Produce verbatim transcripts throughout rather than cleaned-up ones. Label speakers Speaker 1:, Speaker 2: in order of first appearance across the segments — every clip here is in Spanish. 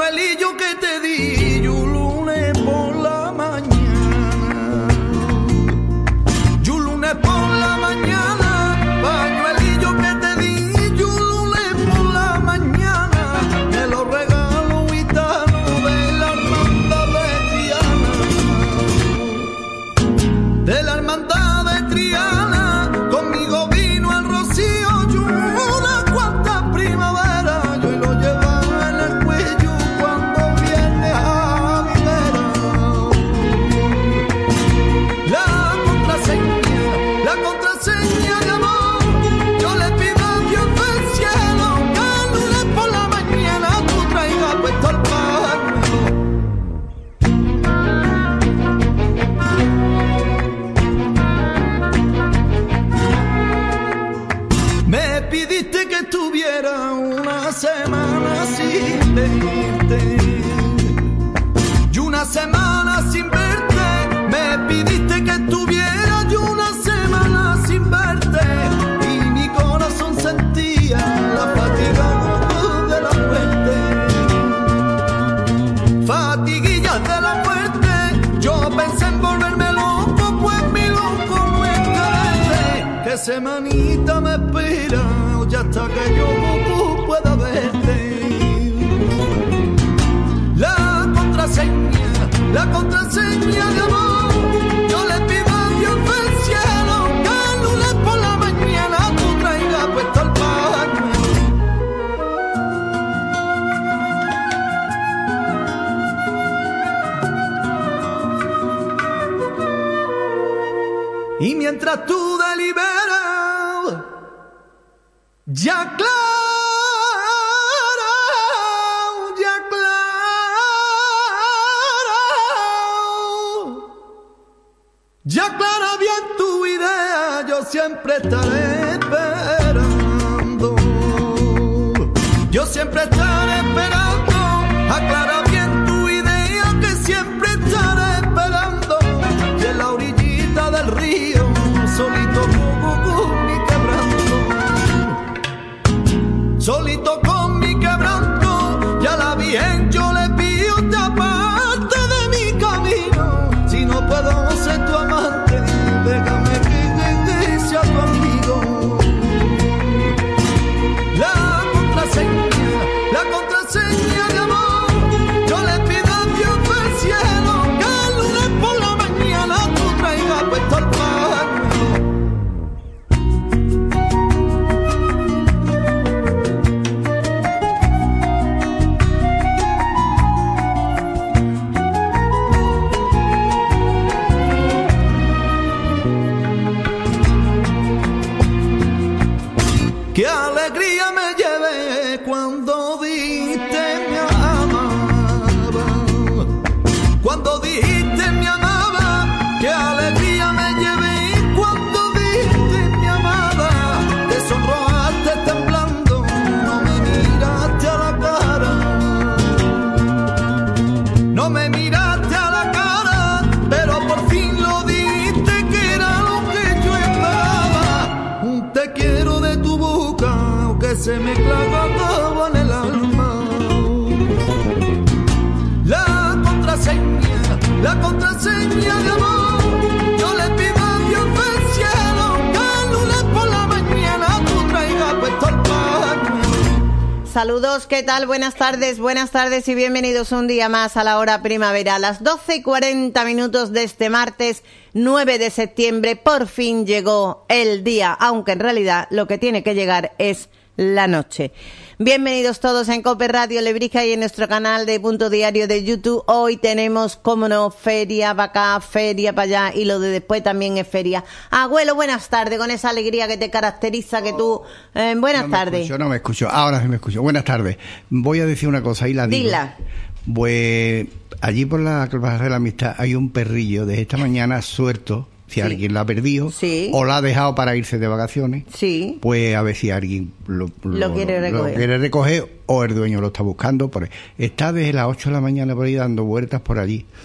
Speaker 1: pañuelillo que te di yo lunes por la mañana, yo lunes por la mañana, pañuelillo que te di yo lunes por la mañana, me lo regalo gitano de la hermandad de Triana, de la hermandad de Triana, conmigo vino el rocío yo una cuanta primavera, yo lo llevaba en el cuello cuando viene a mi vera. La contraseña, la contraseña de amor, yo le pido a Dios del cielo que el lunes por la mañana tú traigas puesto el pañuelo. Me pidiste que estuviera una semana sin verte, y una semana sin verte, me pidiste que estuviera yo una semana sin verte, y mi corazón sentía la fatiga de la muerte, fatiguillas de la muerte, yo pensé en volverme loco, pues mi loco no es quererte, que semanita me espera, ya hasta que yo pueda verte. La contraseña, la contraseña de amor, yo le pido a Dios del cielo que el lunes por la mañana tú traigas puesto el pañuelo. Y mientras tú deliberas, ya claro, ya claro, ya clara bien tu idea, yo siempre estaré esperando, yo siempre estaré esperando, aclara bien tu idea, que siempre estaré esperando, y en la orillita del río, solito con mi quebranto, solito con mi quebranto, y a la Virgen yo le pido te aparte de mi camino, si no puedo ser tu amante, déjame que sea tu amigo. La contraseña, la contraseña de amor, yo le pido a Dios del cielo que el lunes por la mañana tú traigas puesto el pañuelo. Qué alegría me llevé cuando dijiste me amaba, cuando dijiste me amaba, qué alegría me llevé cuando dijiste me amaba, te sonrojaste temblando, no me miraste a la cara, no me miraste a la cara, pero por fin lo dijiste que era lo que yo esperaba, un te quiero de tu boca que se me clavaba en el alma. La contraseña, la contraseña de amor, yo le pido a Dios del cielo que el lunes por la mañana tú traigas puesto el pañuelo.
Speaker 2: Saludos, ¿qué tal? Buenas tardes, buenas tardes y bienvenidos un día más a la hora primavera. A las doce y cuarenta minutos de este martes nueve de septiembre, por fin llegó el día, aunque en realidad lo que tiene que llegar es la noche. Bienvenidos todos en Cope Radio Lebrija y en nuestro canal de Punto Diario de YouTube. Hoy tenemos, como no, feria para acá, feria para allá, y lo de después también es feria. Abuelo, buenas tardes, con esa alegría que te caracteriza, que tú... Eh, buenas
Speaker 3: no
Speaker 2: tardes.
Speaker 3: Escucho, no me escucho, ahora sí me escucho. Buenas tardes. Voy a decir una cosa y la digo.
Speaker 2: Dila.
Speaker 3: Pues allí por la Plaza de la Amistad hay un perrillo de esta mañana suelto. Si sí. alguien la ha perdido, sí. o la ha dejado para irse de vacaciones,
Speaker 2: sí.
Speaker 3: pues a ver si alguien lo, lo,
Speaker 2: lo, quiere, recoger.
Speaker 3: lo quiere recoger o el dueño lo está buscando. Por ahí. Está desde las ocho de la mañana por ahí dando vueltas por allí.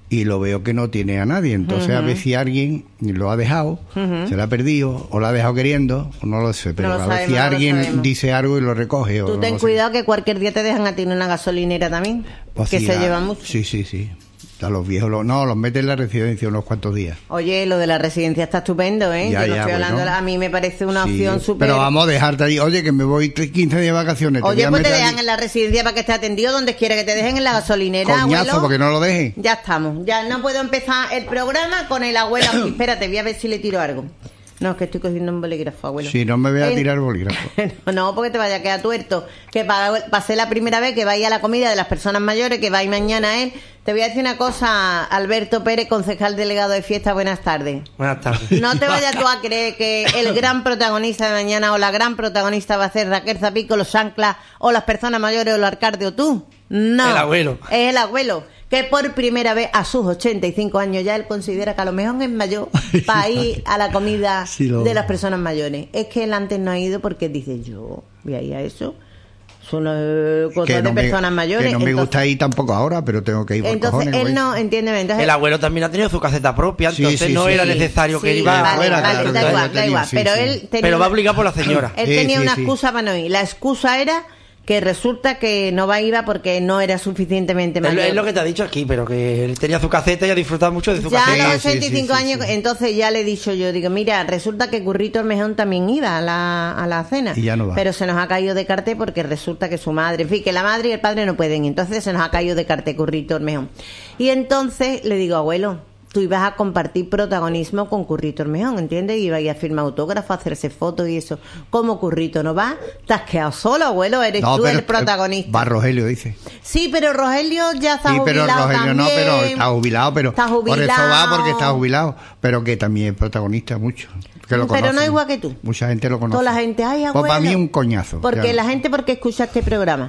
Speaker 3: y lo veo que no tiene a nadie. Entonces uh-huh. a ver si alguien lo ha dejado, uh-huh. se lo ha perdido, o lo ha dejado queriendo, o no lo sé, pero no lo a ver sabemos, si alguien dice algo y lo recoge.
Speaker 2: Tú
Speaker 3: o
Speaker 2: ten
Speaker 3: no
Speaker 2: cuidado
Speaker 3: sé.
Speaker 2: Que cualquier día te dejan a ti en una gasolinera también, pues que sí, se a, lleva mucho.
Speaker 3: Sí, sí, sí. A los viejos, lo, no, los meten en la residencia unos cuantos días.
Speaker 2: Oye, lo de la residencia está estupendo, ¿eh?
Speaker 3: Ya,
Speaker 2: Yo no
Speaker 3: ya,
Speaker 2: estoy hablando,
Speaker 3: bueno.
Speaker 2: A mí me parece una
Speaker 3: sí,
Speaker 2: opción súper...
Speaker 3: Pero vamos a dejarte ahí, oye, que me voy quince días de vacaciones.
Speaker 2: Oye,
Speaker 3: te
Speaker 2: pues te dejan
Speaker 3: ahí.
Speaker 2: en la residencia para que esté atendido donde quiera que te dejen, en la gasolinera,
Speaker 3: Coñazo,
Speaker 2: abuelo.
Speaker 3: porque no lo dejen.
Speaker 2: Ya estamos, ya no puedo empezar el programa con el abuelo aquí. Espérate, voy a ver si le tiro algo. No, es que estoy cogiendo un bolígrafo, abuelo.
Speaker 3: Sí, no me voy a
Speaker 2: eh,
Speaker 3: tirar bolígrafo.
Speaker 2: No, porque te vaya a quedar tuerto. Que para, para ser la primera vez que vaya a la comida de las personas mayores, que vais mañana él. Te voy a decir una cosa, Alberto Pérez, concejal delegado de fiesta, buenas tardes.
Speaker 4: Buenas tardes.
Speaker 2: No te vayas tú a creer que el gran protagonista de mañana o la gran protagonista va a ser Raquel Zapico, los anclas, o las personas mayores, o el alcalde, o tú. No.
Speaker 4: El abuelo.
Speaker 2: Es el abuelo. Que por primera vez a sus ochenta y cinco años ya él considera que a lo mejor es mayor para ir a la comida sí, lo... de las personas mayores. Es que él antes no ha ido porque dice, yo voy a ir a eso. Son uh, cosas no de personas
Speaker 3: me,
Speaker 2: mayores.
Speaker 3: Que no
Speaker 2: entonces,
Speaker 3: me gusta ir tampoco ahora, pero tengo que ir por
Speaker 2: Entonces
Speaker 3: cojones,
Speaker 2: él no, entiéndeme. Entonces,
Speaker 4: el abuelo también ha tenido su caseta propia, entonces
Speaker 3: sí, sí,
Speaker 4: no
Speaker 3: sí,
Speaker 4: era
Speaker 3: sí,
Speaker 4: necesario
Speaker 2: sí,
Speaker 4: que iba
Speaker 2: vale,
Speaker 4: fuera.
Speaker 2: Vale,
Speaker 4: claro,
Speaker 2: da
Speaker 4: claro,
Speaker 2: igual, da igual.
Speaker 3: sí,
Speaker 2: pero
Speaker 3: sí.
Speaker 2: él tenía,
Speaker 4: pero va obligado por la señora.
Speaker 2: Él
Speaker 3: sí,
Speaker 2: tenía
Speaker 3: sí,
Speaker 2: una
Speaker 3: sí.
Speaker 2: excusa para no ir. La excusa era que resulta que no va a ir porque no era suficientemente mayor.
Speaker 4: Es lo que te ha dicho aquí, pero que él tenía su caseta y ha disfrutado mucho de su
Speaker 2: ya
Speaker 4: caseta.
Speaker 2: Ya a los ochenta y cinco
Speaker 3: sí, sí,
Speaker 2: años,
Speaker 3: sí, sí.
Speaker 2: entonces ya le he dicho yo, digo, mira, resulta que Currito Ormejón también iba a la, a la cena.
Speaker 3: Y ya no va.
Speaker 2: Pero se nos ha caído de cartel porque resulta que su madre, en fin, que la madre y el padre no pueden, entonces se nos ha caído de cartel Currito Ormejón. Y entonces le digo, abuelo, tú ibas a compartir protagonismo con Currito Ormejón, ¿entiendes? Iba a ir a firmar autógrafos, a hacerse fotos y eso. ¿Cómo Currito no va? Te has quedado solo, abuelo, eres
Speaker 3: no,
Speaker 2: tú
Speaker 3: pero,
Speaker 2: el protagonista.
Speaker 3: Va Rogelio, dice.
Speaker 2: Sí, pero Rogelio ya está
Speaker 3: sí,
Speaker 2: jubilado
Speaker 3: pero Rogelio
Speaker 2: también.
Speaker 3: no, pero está jubilado, pero
Speaker 2: está jubilado.
Speaker 3: Por eso va, porque está jubilado, pero que también es protagonista mucho. Que lo
Speaker 2: pero
Speaker 3: conocen.
Speaker 2: no es igual que tú.
Speaker 3: Mucha gente lo conoce.
Speaker 2: Toda la gente, ay, abuelo.
Speaker 3: Pues para mí es un coñazo.
Speaker 2: Porque
Speaker 3: ya.
Speaker 2: la gente, ¿por qué escucha este programa?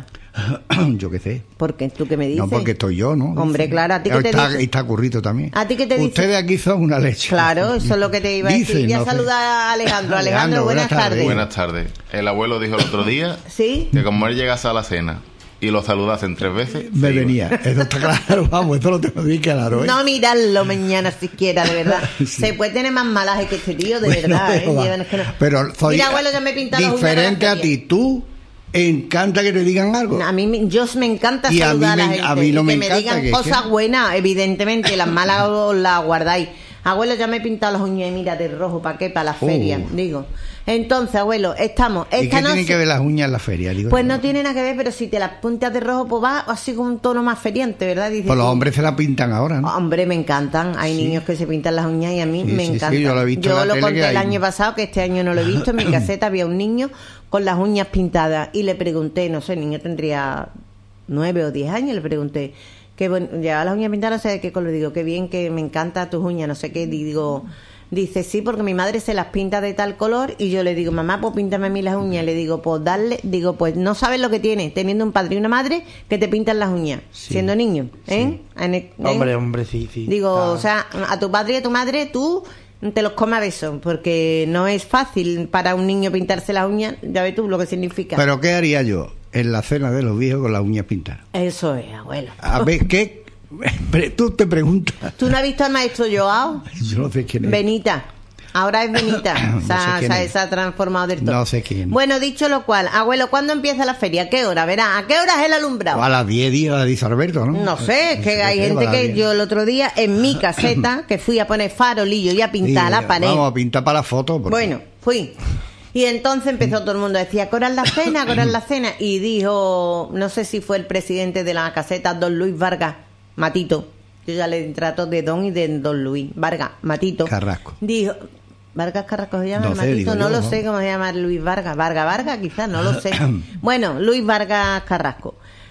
Speaker 3: Yo qué sé.
Speaker 2: Porque tú qué me dices.
Speaker 3: No, porque estoy yo, ¿no?
Speaker 2: Hombre,
Speaker 3: dice.
Speaker 2: claro, a ti que te
Speaker 3: está,
Speaker 2: dice.
Speaker 3: está Currito también.
Speaker 2: ¿A ti qué te dice?
Speaker 3: Ustedes aquí son una leche.
Speaker 2: Claro, eso es lo que te iba a decir.
Speaker 3: Dicen,
Speaker 2: ya
Speaker 3: no
Speaker 2: saluda
Speaker 3: sé.
Speaker 2: a Alejandro. Alejandro,
Speaker 3: Alejandro,
Speaker 2: buenas,
Speaker 3: buenas tardes.
Speaker 2: tardes.
Speaker 5: Buenas tardes. El abuelo dijo el otro día
Speaker 2: ¿Sí?
Speaker 5: que como él llegase a la cena y lo saludasen tres veces,
Speaker 3: Me
Speaker 5: se
Speaker 3: venía.
Speaker 5: iba.
Speaker 3: Eso está claro, vamos, eso lo tengo bien claro. ¿eh?
Speaker 2: No mirarlo mañana siquiera, de verdad.
Speaker 3: Sí.
Speaker 2: Se puede tener más malaje que este tío, de
Speaker 3: Bueno,
Speaker 2: verdad.
Speaker 3: pero,
Speaker 2: ¿eh?
Speaker 3: va.
Speaker 2: Llevan- es que no.
Speaker 3: Pero soy
Speaker 2: Mira, abuelo, ya me he pintado las uñas de la
Speaker 3: diferente a
Speaker 2: feria.
Speaker 3: ti. Tú encanta que te digan algo.
Speaker 2: A mí me- yo me encanta
Speaker 3: Y a
Speaker 2: saludar a,
Speaker 3: mí
Speaker 2: la
Speaker 3: me-
Speaker 2: gente
Speaker 3: a mí no
Speaker 2: y
Speaker 3: me
Speaker 2: que me
Speaker 3: encanta,
Speaker 2: digan
Speaker 3: que-
Speaker 2: cosas
Speaker 3: que-
Speaker 2: buenas, evidentemente, las malas os las guardáis. Abuelo, ya me he pintado las uñas y mira de rojo, ¿para qué? Para la
Speaker 3: Uh.
Speaker 2: feria, digo. Entonces, abuelo, estamos
Speaker 3: ¿Y
Speaker 2: esta
Speaker 3: qué
Speaker 2: noche.
Speaker 3: tienen que ver las uñas en la feria? Digo
Speaker 2: Pues
Speaker 3: yo.
Speaker 2: no tiene nada que ver, pero si te las pintas de rojo, pues va así con un tono más feriante, ¿verdad? Dices
Speaker 3: Pues los
Speaker 2: tú,
Speaker 3: hombres se la pintan ahora, ¿no?
Speaker 2: Hombre, me encantan. Hay
Speaker 3: Sí.
Speaker 2: niños que se pintan las uñas y a mí
Speaker 3: Sí,
Speaker 2: me
Speaker 3: sí, sí,
Speaker 2: encantan.
Speaker 3: yo lo he visto en la
Speaker 2: lo
Speaker 3: tele
Speaker 2: conté
Speaker 3: que
Speaker 2: el
Speaker 3: hay.
Speaker 2: año pasado, que este año no lo he visto. En mi caseta había un niño con las uñas pintadas y le pregunté, no sé, el niño tendría nueve o diez años, le pregunté, que bueno, llevaba las uñas pintadas, no sé de qué color. Digo, qué bien, que me encanta tus uñas, no sé qué. Digo, dice, sí, porque mi madre se las pinta de tal color. Y yo le digo, mamá, pues píntame a mí las uñas. Le digo, pues darle, digo, pues no sabes lo que tienes, teniendo un padre y una madre que te pintan las uñas,
Speaker 3: Sí.
Speaker 2: siendo niño, ¿eh? En el- ¿eh?
Speaker 4: Hombre, hombre, sí, sí.
Speaker 2: Digo,
Speaker 4: Está-
Speaker 2: o sea, a tu padre y a tu madre tú te los comes a besos, porque no es fácil para un niño pintarse las uñas, ya ves tú lo que significa.
Speaker 3: Pero ¿qué haría yo en la cena de los viejos con las uñas pintadas?
Speaker 2: Eso es, abuelo.
Speaker 3: A ver, ¿qué? Pre- Tú te preguntas.
Speaker 2: ¿Tú no has visto al maestro Joao?
Speaker 3: Yo no sé quién es.
Speaker 2: Benita. Ahora es Benita.
Speaker 3: No
Speaker 2: se, ha,
Speaker 3: sé quién
Speaker 2: se ha-
Speaker 3: es.
Speaker 2: se ha transformado del todo.
Speaker 3: No sé quién.
Speaker 2: Bueno, dicho lo cual, abuelo, ¿cuándo empieza la feria? ¿A qué hora? Verá, ¿a qué hora es el alumbrado?
Speaker 3: O a las diez días dice Alberto, ¿no?
Speaker 2: No sé, es que hay
Speaker 3: qué,
Speaker 2: gente
Speaker 3: a las
Speaker 2: que
Speaker 3: diez.
Speaker 2: yo el otro día en mi caseta, que fui a poner farolillo y a pintar
Speaker 3: Sí,
Speaker 2: la pared.
Speaker 3: Vamos a pintar para la foto. porque-
Speaker 2: Bueno, fui. Y entonces empezó todo el mundo a decir, ¿a qué hora es la cena? ¿A qué hora es la cena? Y dijo, no sé si fue el presidente de la caseta, don Luis Vargas Matito. Yo ya le trato de don y de don Luis Vargas Matito.
Speaker 3: Carrasco.
Speaker 2: Dijo, ¿Vargas Carrasco se llama?
Speaker 3: No
Speaker 2: el
Speaker 3: sé,
Speaker 2: Matito,
Speaker 3: digo
Speaker 2: no
Speaker 3: yo,
Speaker 2: lo
Speaker 3: ¿no?
Speaker 2: sé cómo se llama Luis Vargas. Vargas Vargas, quizás, no lo sé. Bueno, Luis Vargas Carrasco.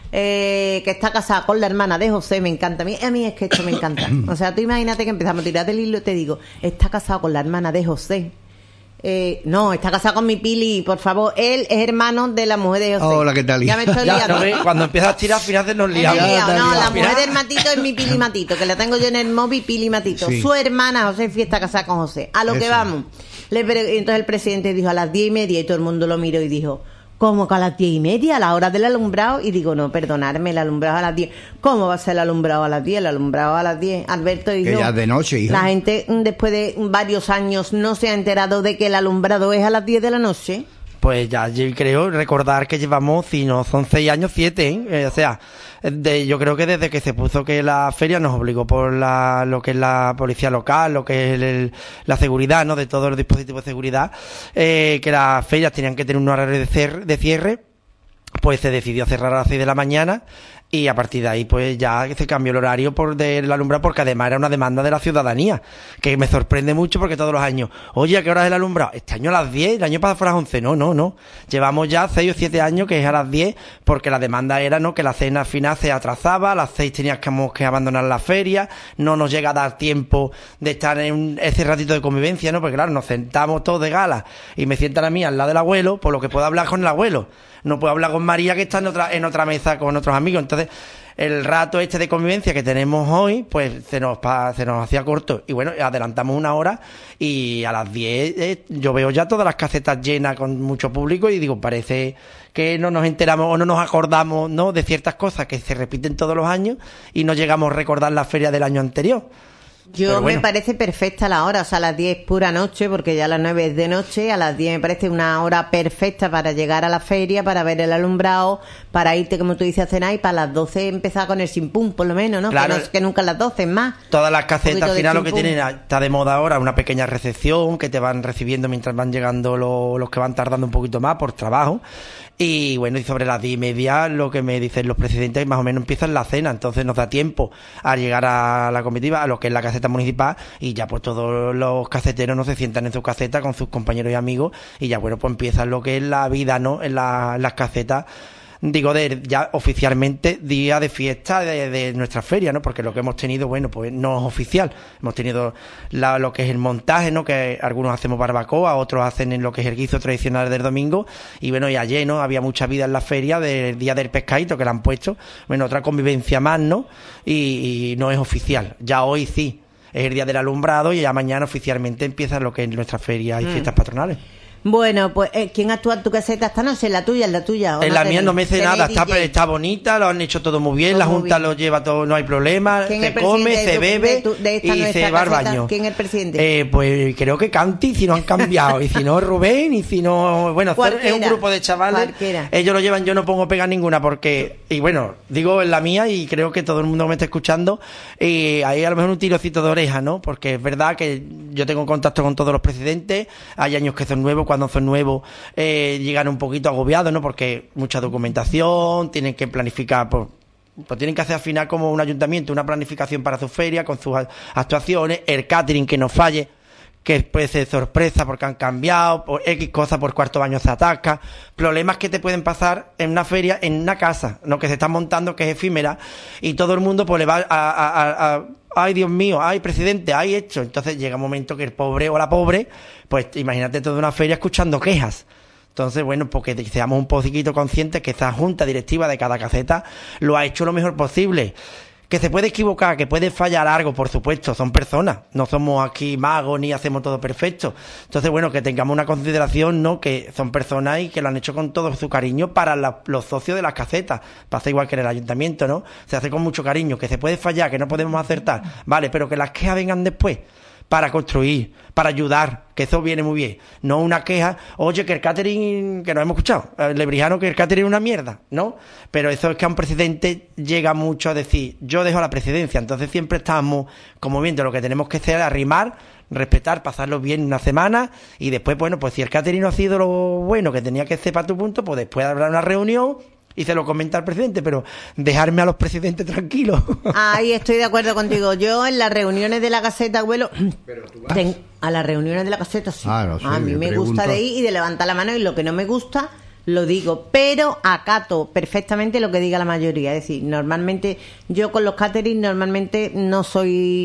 Speaker 2: Eh, que está casada con la hermana de José, me encanta. A mí, a mí es que esto me encanta. O sea, tú imagínate que empezamos a tirar del hilo y te digo, está casado con la hermana de José. Eh, no, está casado con mi Pili, por favor. Él es hermano de la mujer de José.
Speaker 3: Hola, ¿qué tal?
Speaker 2: Ya me estoy
Speaker 4: Ya,
Speaker 2: liando.
Speaker 4: no, ve, cuando empiezas a tirar, al final nos
Speaker 2: Me he
Speaker 4: liamos.
Speaker 2: liado.
Speaker 3: Ya,
Speaker 2: No,
Speaker 3: ya,
Speaker 2: la
Speaker 3: ya.
Speaker 2: mujer del Matito es mi Pili Matito, que la tengo yo en el móvil, Pili Matito.
Speaker 3: Sí.
Speaker 2: Su hermana, José Fiesta, casada con José. A lo que
Speaker 3: Eso.
Speaker 2: vamos. Le pre- entonces el presidente dijo a las diez y media y todo el mundo lo miró y dijo, como que a las diez y media, a la hora del alumbrado, y digo, no, perdonadme, el alumbrado a las diez. ¿Cómo va a ser el alumbrado a las diez? El alumbrado a las diez, Alberto y yo.
Speaker 3: Que ya es de noche, hija.
Speaker 2: La gente, después de varios años, no se ha enterado de que el alumbrado es a las diez de la noche.
Speaker 4: Pues ya yo creo recordar que llevamos, si no son seis años, siete, ¿eh? Eh, o sea, de, yo creo que desde que se puso que la feria nos obligó por la, lo que es la policía local, lo que es el, el, la seguridad, ¿no? De todos los dispositivos de seguridad, eh, que las ferias tenían que tener un horario de cierre, de cierre, pues se decidió cerrar a las seis de la mañana. Y a partir de ahí, pues ya se cambió el horario por del alumbrado, porque además era una demanda de la ciudadanía, que me sorprende mucho porque todos los años, oye, ¿a qué hora es el alumbrado? Este año a las diez, el año pasado fue a las once. No, no, no. Llevamos ya seis o siete años que es a las diez, porque la demanda era, ¿no?, que la cena final se atrasaba, a las seis teníamos que abandonar la feria, no nos llega a dar tiempo de estar en un, ese ratito de convivencia, ¿no? Porque claro, nos sentamos todos de gala y me sientan a mí al lado del abuelo, por lo que puedo hablar con el abuelo. No puedo hablar con María, que está en otra en otra mesa con otros amigos. Entonces, el rato este de convivencia que tenemos hoy, pues se nos pa, se nos hacía corto. Y bueno, adelantamos una hora y a las diez eh, yo veo ya todas las casetas llenas con mucho público y digo, parece que no nos enteramos o no nos acordamos, ¿no?, de ciertas cosas que se repiten todos los años y no llegamos a recordar la feria del año anterior.
Speaker 2: Yo bueno. Me parece perfecta la hora, o sea, a las diez pura noche, porque ya a las nueve es de noche, a las diez me parece una hora perfecta para llegar a la feria, para ver el alumbrado, para irte, como tú dices, a cenar, y para las doce empezar con el simpum, por lo menos, ¿no?
Speaker 4: Claro.
Speaker 2: Que, no, que nunca a las doce, es más.
Speaker 4: Todas las casetas, al final lo que tienen, está de moda ahora, una pequeña recepción que te van recibiendo mientras van llegando los, los que van tardando un poquito más por trabajo. Y bueno, y sobre las diez y media lo que me dicen los presidentes, más o menos empiezan la cena, entonces nos da tiempo a llegar a la comitiva, a lo que es la caseta municipal, y ya pues todos los caseteros no se sientan en su caseta con sus compañeros y amigos, y ya bueno, pues empieza lo que es la vida, ¿no?, en, la, en las casetas. Digo, de ya oficialmente día de fiesta de, de nuestra feria, ¿no? Porque lo que hemos tenido, bueno, pues no es oficial. Hemos tenido la, lo que es el montaje, ¿no? Que algunos hacemos barbacoa, otros hacen en lo que es el guiso tradicional del domingo. Y bueno, y ayer, ¿no?, había mucha vida en la feria del día del pescadito que le han puesto. Bueno, otra convivencia más, ¿no? Y, y no es oficial. Ya hoy sí es el día del alumbrado y ya mañana oficialmente empieza lo que es nuestra feria y mm. fiestas patronales.
Speaker 2: Bueno, pues, eh, ¿quién actúa en tu caseta esta noche? ¿En la tuya? ¿En la tuya?
Speaker 4: En no la mía no me hace nada, está, está bonita, lo han hecho todo muy bien, todo la Junta lo lleva todo, no hay problema, se come, se bebe tu, de tu, de y se va al baño.
Speaker 2: ¿Quién es el presidente?
Speaker 4: Eh, pues creo que Canti, si no han cambiado, y si no Rubén, y si no... Bueno, es un grupo de chavales, Cualquiera. Ellos lo llevan, yo no pongo pega ninguna, porque... Y bueno, digo en la mía, y creo que todo el mundo me está escuchando, y hay a lo mejor un tirocito de oreja, ¿no? Porque es verdad que yo tengo contacto con todos los presidentes, hay años que son nuevos, cuando son nuevos eh, llegan un poquito agobiados, ¿no? Porque mucha documentación, tienen que planificar, pues, pues tienen que hacer al final como un ayuntamiento, una planificación para su feria, con sus actuaciones, el catering que no falle, que puede ser sorpresa porque han cambiado, por X cosas, por cuarto baño se ataca, problemas que te pueden pasar en una feria, en una casa, ¿no?, que se están montando, que es efímera, y todo el mundo pues le va a, a, a, a ay, Dios mío, ay, presidente, ay, esto. Entonces llega un momento que el pobre o la pobre, pues imagínate toda una feria escuchando quejas. Entonces, bueno, porque seamos un poquito conscientes que esta junta directiva de cada caseta lo ha hecho lo mejor posible. Que se puede equivocar, que puede fallar algo, por supuesto, son personas, no somos aquí magos ni hacemos todo perfecto. Entonces, bueno, que tengamos una consideración, ¿no?, que son personas y que lo han hecho con todo su cariño para la, los socios de las casetas. Pasa igual que en el ayuntamiento, ¿no? Se hace con mucho cariño, que se puede fallar, que no podemos acertar, vale, pero que las quejas vengan después, para construir, para ayudar, que eso viene muy bien. No una queja, oye, que el catering, que no hemos escuchado, el lebrijano, que el catering es una mierda, ¿no? Pero eso es que a un presidente llega mucho a decir, yo dejo la presidencia, entonces siempre estamos como viendo lo que tenemos que hacer, arrimar, respetar, pasarlo bien una semana, y después, bueno, pues si el catering no ha sido lo bueno que tenía que ser para tu punto, pues después habrá una reunión y se lo comenta al presidente, pero dejarme a los presidentes tranquilos.
Speaker 2: Ahí estoy de acuerdo contigo. Yo en las reuniones de la caseta, abuelo,
Speaker 3: pero tú vas.
Speaker 2: Ten, a las reuniones de la caseta sí.
Speaker 3: Ah, no sé,
Speaker 2: a mí me
Speaker 3: pregunto.
Speaker 2: gusta de ir y de levantar la mano, y lo que no me gusta lo digo, pero acato perfectamente lo que diga la mayoría. Es decir, normalmente yo con los catering normalmente no soy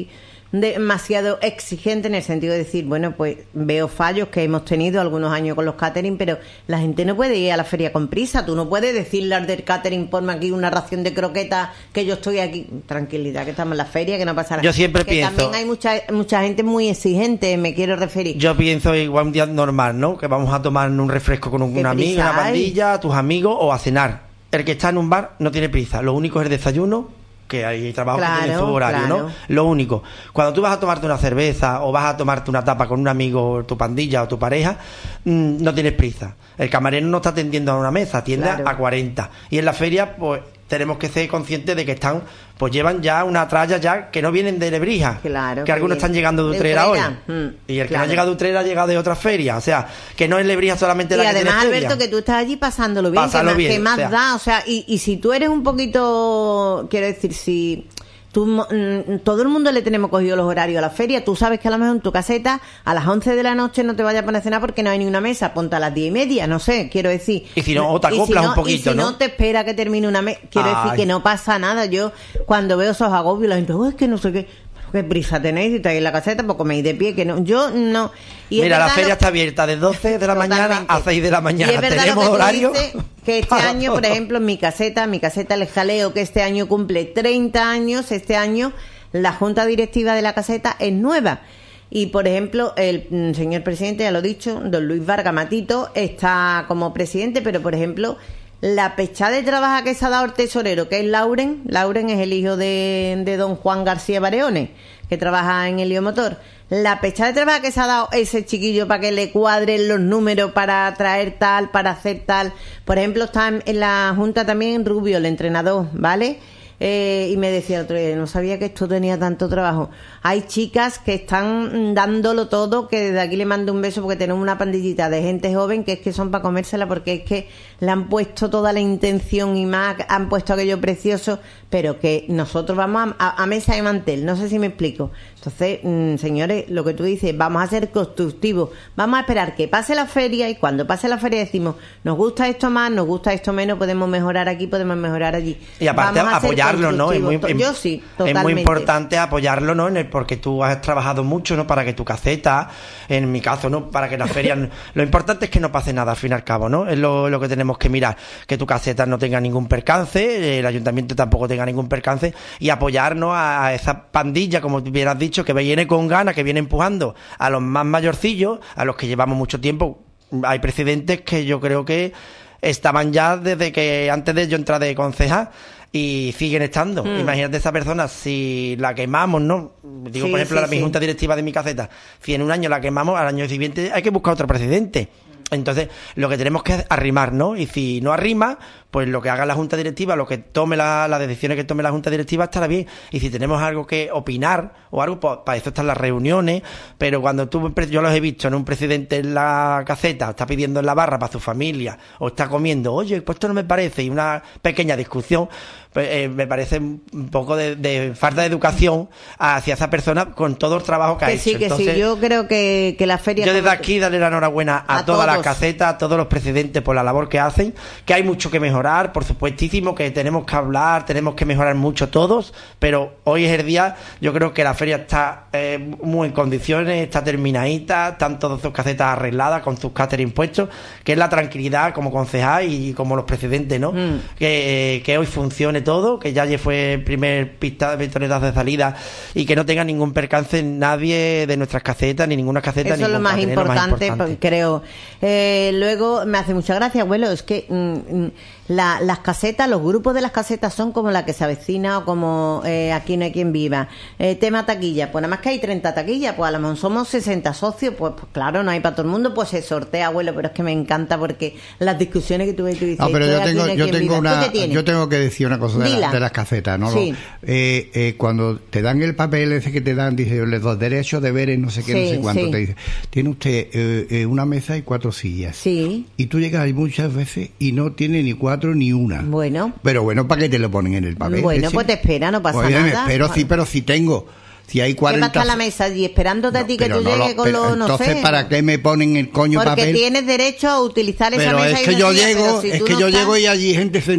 Speaker 2: demasiado exigente en el sentido de decir, bueno, pues veo fallos que hemos tenido algunos años con los catering, pero la gente no puede ir a la feria con prisa. Tú no puedes decirle al del catering, ponme aquí una ración de croquetas, que yo estoy aquí. Tranquilidad, que estamos en la feria, que no pasa nada.
Speaker 4: Yo siempre
Speaker 2: que
Speaker 4: pienso...
Speaker 2: También hay mucha mucha gente muy exigente, me quiero referir.
Speaker 4: Yo pienso igual un día normal, ¿no? Que vamos a tomar un refresco con un, una amiga, una pandilla, tus amigos, o a cenar. El que está en un bar no tiene prisa. Lo único es el desayuno, que hay trabajo claro, que tiene su horario, claro. ¿no? Lo único. Cuando tú vas a tomarte una cerveza o vas a tomarte una tapa con un amigo, tu pandilla o tu pareja, mmm, no tienes prisa. El camarero no está atendiendo a una mesa, atiende claro. a cuarenta. Y en la feria, pues, tenemos que ser conscientes de que están, pues llevan ya una tralla ya que no vienen de Lebrija. Claro. Que algunos están llegando de Utrera hoy. Mm, y el que claro. no ha llegado de Utrera ha llegado de otra feria. O sea, que no es Lebrija solamente la que tiene feria. Y además, Alberto,
Speaker 2: que tú estás allí pasándolo bien. Pásalo que bien, más, que más o sea, da. O sea, y, y si tú eres un poquito, quiero decir, si... Tú, todo el mundo le tenemos cogido los horarios a la feria. Tú sabes que a lo mejor en tu caseta a las once de la noche no te vayas a poner a cenar porque no hay ni una mesa. Ponte a las diez y media, no sé, quiero decir.
Speaker 4: Y si no, o te acoplas si no, un poquito,
Speaker 2: y si
Speaker 4: ¿no?
Speaker 2: no te espera que termine una mesa. Quiero Ay. decir que no pasa nada. Yo, cuando veo esos agobios, la gente, oh, es que no sé qué. ¿Qué prisa tenéis? Si estáis en la caseta, pues coméis de pie, que no. Yo no.
Speaker 4: Y Mira, la feria lo... está abierta de doce de la mañana a seis de la mañana.
Speaker 2: Y es verdad
Speaker 4: Tenemos
Speaker 2: lo que
Speaker 4: horario.
Speaker 2: Dices, que este año, por ejemplo, en mi caseta, mi caseta El Jaleo, que este año cumple treinta años, este año la junta directiva de la caseta es nueva. Y, por ejemplo, el señor presidente, ya lo he dicho, don Luis Vargas Matito, está como presidente, pero, por ejemplo, la pechada de trabajo que se ha dado el tesorero, que es Lauren, Lauren es el hijo de, de don Juan García Bareones, que trabaja en Heliomotor. La pechada de trabajo que se ha dado ese chiquillo para que le cuadren los números, para traer tal, para hacer tal. Por ejemplo, está en, en la junta también Rubio, el entrenador, ¿vale? Eh, y me decía el otro día, no sabía que esto tenía tanto trabajo. Hay chicas que están dándolo todo, que desde aquí le mando un beso porque tenemos una pandillita de gente joven que es que son para comérsela, porque es que le han puesto toda la intención y más, han puesto aquello precioso, pero que nosotros vamos a, a, a mesa de mantel, no sé si me explico. Entonces, mmm, señores, lo que tú dices, vamos a ser constructivos, vamos a esperar que pase la feria, y cuando pase la feria decimos, nos gusta esto más, nos gusta esto menos, podemos mejorar aquí, podemos mejorar allí.
Speaker 4: Y aparte apoyar ¿no? Es muy,
Speaker 2: Yo sí, totalmente.
Speaker 4: Es muy importante apoyarlo, ¿no? En el, porque tú has trabajado mucho, ¿no? Para que tu caseta, en mi caso, ¿no? Para que las ferias... Lo importante es que no pase nada, al fin y al cabo, ¿no? Es lo, lo que tenemos que mirar. Que tu caseta no tenga ningún percance, el ayuntamiento tampoco tenga ningún percance, y apoyarnos a, a esa pandilla, como bien has dicho, que viene con ganas, que viene empujando a los más mayorcillos, a los que llevamos mucho tiempo. Hay presidentes que yo creo que estaban ya desde que antes de yo entrar de concejal, y siguen estando. Mm. Imagínate esa persona, si la quemamos, ¿no? Digo, sí, por ejemplo, sí, la mi sí. junta directiva de mi caseta, si en un año la quemamos, al año siguiente hay que buscar otro presidente. Entonces, lo que tenemos que es arrimar, ¿no? Y si no arrima, pues lo que haga la junta directiva, lo que tome la, las decisiones que tome la junta directiva estará bien. Y si tenemos algo que opinar o algo, pues para eso están las reuniones. Pero cuando tú, yo los he visto en un presidente en la caseta, está pidiendo en la barra para su familia, o está comiendo, oye, pues esto no me parece, y una pequeña discusión, pues, eh, me parece un poco de, de falta de educación hacia esa persona con todo el trabajo que, que ha hecho.
Speaker 2: Sí, que
Speaker 4: Entonces,
Speaker 2: sí, yo creo que, que la feria...
Speaker 4: Yo desde aquí darle la enhorabuena a, a todas las casetas, a todos los presidentes por la labor que hacen, que hay mucho que mejorar, por supuestísimo, que tenemos que hablar, tenemos que mejorar mucho todos, pero hoy es el día, yo creo que la feria está eh, muy en condiciones, está terminadita, están todas sus casetas arregladas con sus catering puestos, que es la tranquilidad como concejal y como los presidentes, ¿no? Mm. Que, eh, que hoy funcione todo, que ya fue el primer pista de pistoletazo de salida y que no tenga ningún percance nadie de nuestras casetas, ni ninguna caseta.
Speaker 2: Eso es lo más importante, lo más importante, creo. Eh, luego, me hace mucha gracia, abuelo, es que mm, la, las casetas, los grupos de las casetas son como la que se avecina o como eh, Aquí no hay quien viva. Eh, tema taquilla, pues nada más que hay treinta taquillas, pues a lo mejor somos sesenta socios, pues, pues claro, no hay para todo el mundo, pues se sortea, abuelo, pero es que me encanta porque las discusiones que tú ves, tú dices...
Speaker 3: No, pero yo tengo, no yo, tengo una, yo tengo que decir una cosa de, la, de las casetas, ¿no?
Speaker 2: Sí.
Speaker 3: Lo, eh, eh, cuando te dan el papel ese que te dan, dice, los derechos, deberes, no sé qué, sí, no sé cuánto, sí. Te dice, tiene usted eh, eh, una mesa y cuatro sillas.
Speaker 2: Sí.
Speaker 3: Y tú llegas ahí muchas veces y no tiene ni cuatro ni una.
Speaker 2: Bueno.
Speaker 3: Pero bueno, ¿para qué te lo ponen en el papel?
Speaker 2: Bueno, pues te espera, no pasa
Speaker 3: Oye,
Speaker 2: nada.
Speaker 3: Me espero, bueno. sí, pero si tengo... Si hay cuarenta...
Speaker 2: ¿Qué va a estar la mesa allí esperándote
Speaker 3: no,
Speaker 2: a ti que tú
Speaker 3: no
Speaker 2: llegues
Speaker 3: lo,
Speaker 2: con
Speaker 3: pero,
Speaker 2: los, no
Speaker 3: entonces,
Speaker 2: sé?
Speaker 3: Entonces, ¿para qué me ponen el coño
Speaker 2: Porque
Speaker 3: papel?
Speaker 2: Porque tienes derecho a utilizar esa
Speaker 3: pero
Speaker 2: mesa
Speaker 3: es
Speaker 2: y
Speaker 3: que
Speaker 2: esa
Speaker 3: yo
Speaker 2: silla,
Speaker 3: llego,
Speaker 2: si
Speaker 3: es
Speaker 2: tú
Speaker 3: que
Speaker 2: no
Speaker 3: yo
Speaker 2: estás...
Speaker 3: llego y allí gente sentada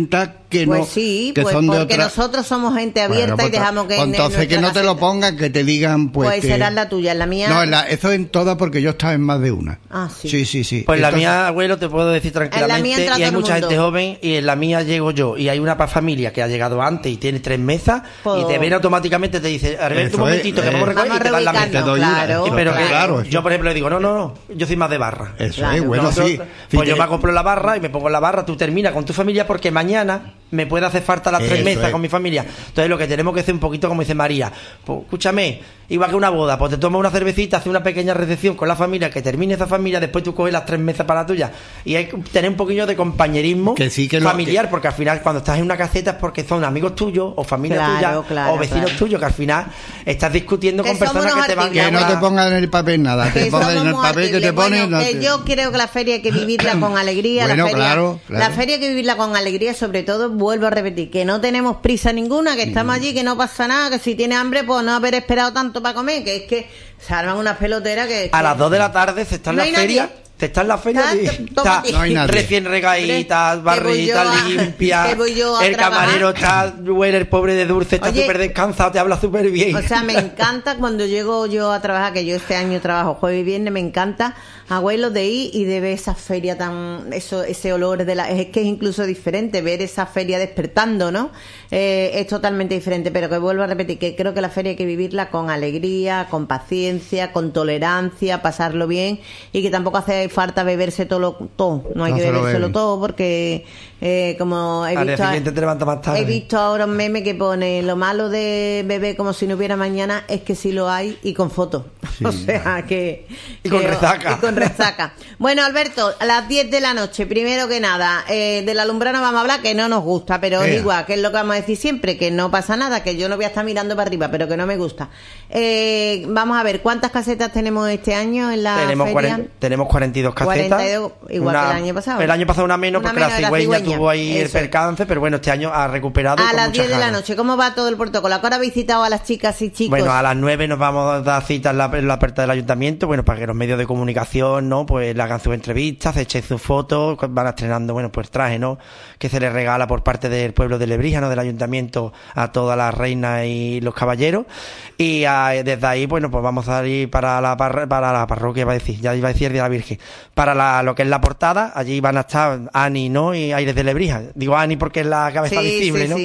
Speaker 3: que
Speaker 2: pues
Speaker 3: no
Speaker 2: sí,
Speaker 3: que
Speaker 2: pues
Speaker 3: son de
Speaker 2: porque
Speaker 3: otra...
Speaker 2: nosotros somos gente abierta bueno, pues y dejamos que
Speaker 3: entonces que no
Speaker 2: caseta.
Speaker 3: Te lo pongan, que te digan pues
Speaker 2: pues
Speaker 3: te...
Speaker 2: será la tuya, en la mía
Speaker 3: no, en la, eso en todas, porque yo estaba en más de una.
Speaker 2: ah sí
Speaker 3: sí sí sí
Speaker 4: pues
Speaker 3: entonces...
Speaker 4: la mía, abuelo, te puedo decir tranquilamente, y hay mucha gente joven, y en la mía llego yo y hay una familia que ha llegado antes y tiene tres mesas pues... y te ven automáticamente, te dice Alberto, un momentito, es, que vamos a recoger y te dan la mesa.
Speaker 2: Claro,
Speaker 4: pero
Speaker 2: claro,
Speaker 4: claro, yo por ejemplo le digo no, no, no, yo soy más de barra.
Speaker 3: Eso claro. es, bueno, Nosotros, sí.
Speaker 4: Pues
Speaker 3: sí,
Speaker 4: yo
Speaker 3: te...
Speaker 4: me compro la barra y me pongo en la barra, tú terminas con tu familia porque mañana me puede hacer falta las tres Eso mesas es. Con mi familia. Entonces lo que tenemos que hacer un poquito como dice María, pues escúchame, igual que una boda, pues te tomas una cervecita, haces una pequeña recepción con la familia, que termine esa familia, después tú coges las tres mesas para la tuya. Y hay que tener un poquillo de compañerismo que sí, que familiar, que... porque al final cuando estás en una caseta es porque son amigos tuyos o familia
Speaker 2: claro,
Speaker 4: tuya
Speaker 2: claro,
Speaker 4: o vecinos
Speaker 2: claro.
Speaker 4: tuyos, que al final estás discutiendo
Speaker 2: que
Speaker 4: con personas que te van
Speaker 3: que no te pongan en el papel nada, te pongan en el papel que te ponen.
Speaker 2: Bueno, que yo creo que la feria hay que vivirla con alegría.
Speaker 3: Bueno,
Speaker 2: la feria,
Speaker 3: claro, claro.
Speaker 2: La feria hay que vivirla con alegría, sobre todo, vuelvo a repetir, que no tenemos prisa ninguna, que estamos allí, que no pasa nada, que si tiene hambre, pues no haber esperado tanto para comer, que es que se arman unas peloteras que...
Speaker 4: A
Speaker 2: que...
Speaker 4: las dos de la tarde se está en
Speaker 2: no
Speaker 4: la feria...
Speaker 2: Nadie.
Speaker 4: Te está en la feria y está
Speaker 3: no hay nadie.
Speaker 4: Recién regaditas, barritas limpias, el
Speaker 2: trabajar.
Speaker 4: Camarero está, huele el pobre de dulce, está súper descansado, te habla súper bien.
Speaker 2: O sea, me encanta cuando llego yo a trabajar, que yo este año trabajo jueves y viernes, me encanta, abuelo, de ir y de ver esa feria tan, eso, ese olor de la, es que es incluso diferente ver esa feria despertando, ¿no? Eh, es totalmente diferente, pero que vuelvo a repetir, que creo que la feria hay que vivirla con alegría, con paciencia, con tolerancia, pasarlo bien, y que tampoco hace falta beberse todo, lo, todo. no hay no que bebérselo lo todo, porque eh, como he visto,
Speaker 4: te
Speaker 2: he visto ahora un meme que pone lo malo de beber como si no hubiera mañana es que sí lo hay y con fotos. Sí. O sea que...
Speaker 4: Y con
Speaker 2: que,
Speaker 4: resaca.
Speaker 2: Y con resaca. Bueno, Alberto, a las diez de la noche, primero que nada, eh, de la lumbrana vamos a hablar, que no nos gusta, pero es igual, que es lo que vamos a decir siempre, que no pasa nada, que yo no voy a estar mirando para arriba, pero que no me gusta. Eh, vamos a ver, ¿cuántas casetas tenemos este año en la
Speaker 4: tenemos
Speaker 2: feria?
Speaker 4: cuarenta, tenemos cuarenta y dos casetas.
Speaker 2: cuarenta y dos, igual una, que el año pasado.
Speaker 4: El año pasado una menos, una porque menos la cigüeña, cigüeña tuvo ahí eso. El percance, pero bueno, este año ha recuperado.
Speaker 2: A las diez de la noche, ¿cómo va todo el protocolo? ¿A qué hora habéis citado a las chicas y chicos?
Speaker 4: Bueno, a las nueve nos vamos a dar cita en la, en la puerta del ayuntamiento, bueno, para que los medios de comunicación, ¿no? Pues le hagan sus entrevistas, se echen sus fotos, van estrenando, bueno, pues traje, ¿no? Que se les regala por parte del pueblo de Lebrija, ¿no? Del ayuntamiento a todas las reinas y los caballeros. Y a, desde ahí, bueno, pues vamos a ir para la, par, para la parroquia, va a decir, ya iba a decir de la Virgen, para la, lo que es la portada, allí van a estar Ani, ¿no? Y Aires de Lebrija. Digo Ani porque es la cabeza sí, visible, sí, ¿no? Sí.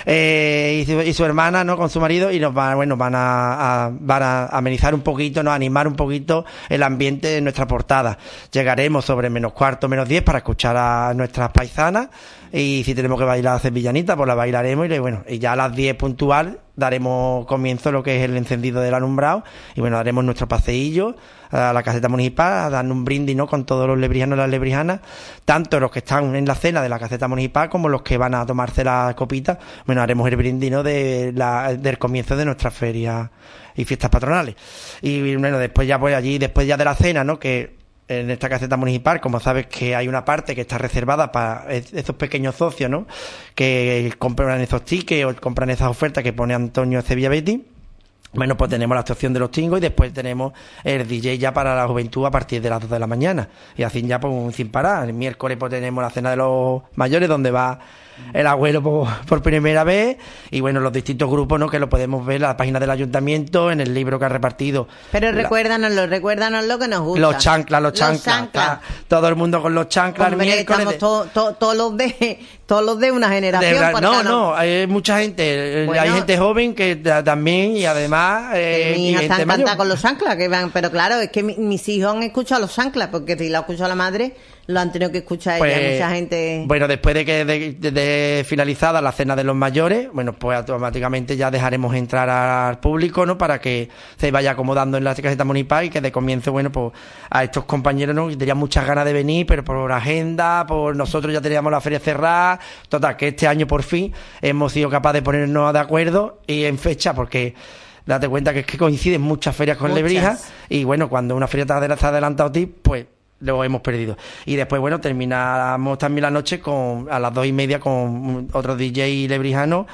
Speaker 4: Eh, y, su, y su hermana, ¿no? Con su marido, y nos van, bueno, van a, a, van a amenizar un poquito, ¿no? Animar un poquito el ambiente de nuestra portada. Llegaremos sobre menos cuarto, menos diez para escuchar a nuestras paisanas, y si tenemos que bailar sevillanita, pues la bailaremos, y bueno, y ya a las diez puntual daremos comienzo a lo que es el encendido del alumbrado, y bueno, daremos nuestro paseillo a la caseta municipal, a dar un brindis, ¿no? Con todos los lebrijanos y las lebrijanas, tanto los que están en la cena de la caseta municipal como los que van a tomarse la copita. Bueno, haremos el brindis, ¿no? De la, del comienzo de nuestra feria y fiestas patronales. Y bueno, después ya pues allí, después ya de la cena, ¿no? Que en esta caseta municipal, como sabes que hay una parte que está reservada para esos pequeños socios, ¿no? Que compran esos tickets o compran esas ofertas que pone Antonio Sevilla Betty. Bueno, pues tenemos la actuación de los tingos y después tenemos el D J ya para la juventud a partir de las dos de la mañana. Y así ya pues sin parar. El miércoles pues tenemos la cena de los mayores donde va el abuelo por, por primera vez, y bueno, los distintos grupos, ¿no? Que lo podemos ver en la página del ayuntamiento, en el libro que ha repartido.
Speaker 2: Pero recuérdanoslo, recuérdanos lo que nos gusta.
Speaker 4: Los chanclas, los chanclas. Los chanclas. Todo el mundo con los chanclas.
Speaker 2: Hombre, el miércoles estamos de... to, to, todos los de todos los de una generación.
Speaker 4: De, no, no, hay mucha gente, bueno, hay gente joven que también, y además eh,
Speaker 2: mi hija está encantada con los chanclas que van, pero claro, es que mi, mis hijos han escuchado los chanclas, porque si lo ha escuchado la madre, lo han tenido que escuchar pues, ella, mucha gente.
Speaker 4: Bueno, después de que de, de, de finalizada la cena de los mayores, bueno, pues automáticamente ya dejaremos entrar al público, ¿no? Para que se vaya acomodando en la caseta municipal y que de comienzo, bueno, pues a estos compañeros, ¿no? Tenían muchas ganas de venir, pero por agenda, por nosotros ya teníamos la feria cerrada. Total, que este año por fin hemos sido capaces de ponernos de acuerdo y en fecha, porque date cuenta que es que coinciden muchas ferias con muchas. Lebrija, y bueno, cuando una feria te ha adelantado a ti, pues lo hemos perdido. Y después, bueno, terminamos también la noche con a las dos y media con otros D J lebrijanos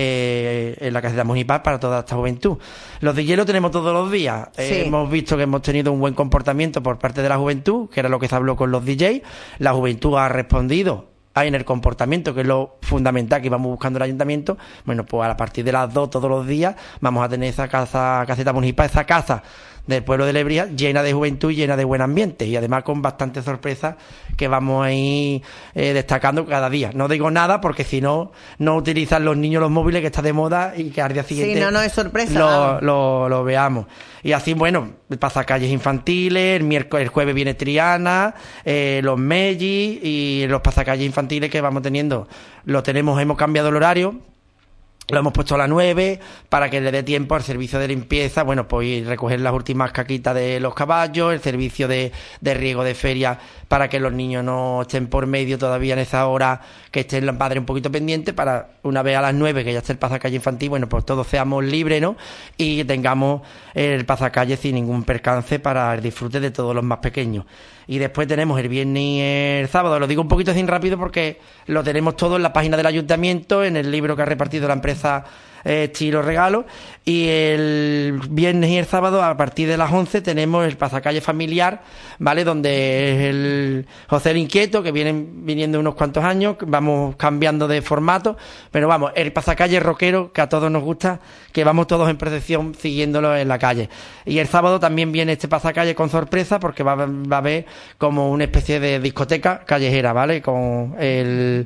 Speaker 4: eh, en la caseta municipal para toda esta juventud. Los D J lo tenemos todos los días. Sí. Eh, hemos visto que hemos tenido un buen comportamiento por parte de la juventud, que era lo que se habló con los D J. La juventud ha respondido hay en el comportamiento, que es lo fundamental que vamos buscando el ayuntamiento. Bueno, pues a partir de las dos todos los días vamos a tener esa casa, caseta municipal, esa casa del pueblo de Lebrija llena de juventud y llena de buen ambiente, y además con bastantes sorpresas que vamos a ir eh, destacando cada día. No digo nada porque si no, no utilizan los niños los móviles, que está de moda, y que al día siguiente
Speaker 2: sí, no, no es sorpresa,
Speaker 4: lo, lo, lo veamos. Y así, bueno, pasacalles infantiles, el miércoles, el jueves viene Triana, eh, los Mellis, y los pasacalles infantiles que vamos teniendo, lo tenemos, hemos cambiado el horario. Lo hemos puesto a las nueve para que le dé tiempo al servicio de limpieza, bueno, pues recoger las últimas caquitas de los caballos, el servicio de, de riego de feria, para que los niños no estén por medio todavía en esa hora, que estén los padres un poquito pendientes, para una vez a las nueve que ya esté el pasacalle infantil, bueno, pues todos seamos libres, ¿no? Y tengamos el pasacalle sin ningún percance para el disfrute de todos los más pequeños. Y después tenemos el viernes y el sábado, lo digo un poquito así rápido porque lo tenemos todo en la página del ayuntamiento, en el libro que ha repartido la empresa eh, Estilo Regalo. Y el viernes y el sábado a partir de las once tenemos el pasacalle familiar, ¿vale? Donde es el José el Inquieto, que vienen viniendo unos cuantos años, vamos cambiando de formato, pero vamos, el pasacalle rockero que a todos nos gusta, que vamos todos en procesión siguiéndolo en la calle. Y el sábado también viene este pasacalle con sorpresa, porque va, va a haber como una especie de discoteca callejera, ¿vale? Con el...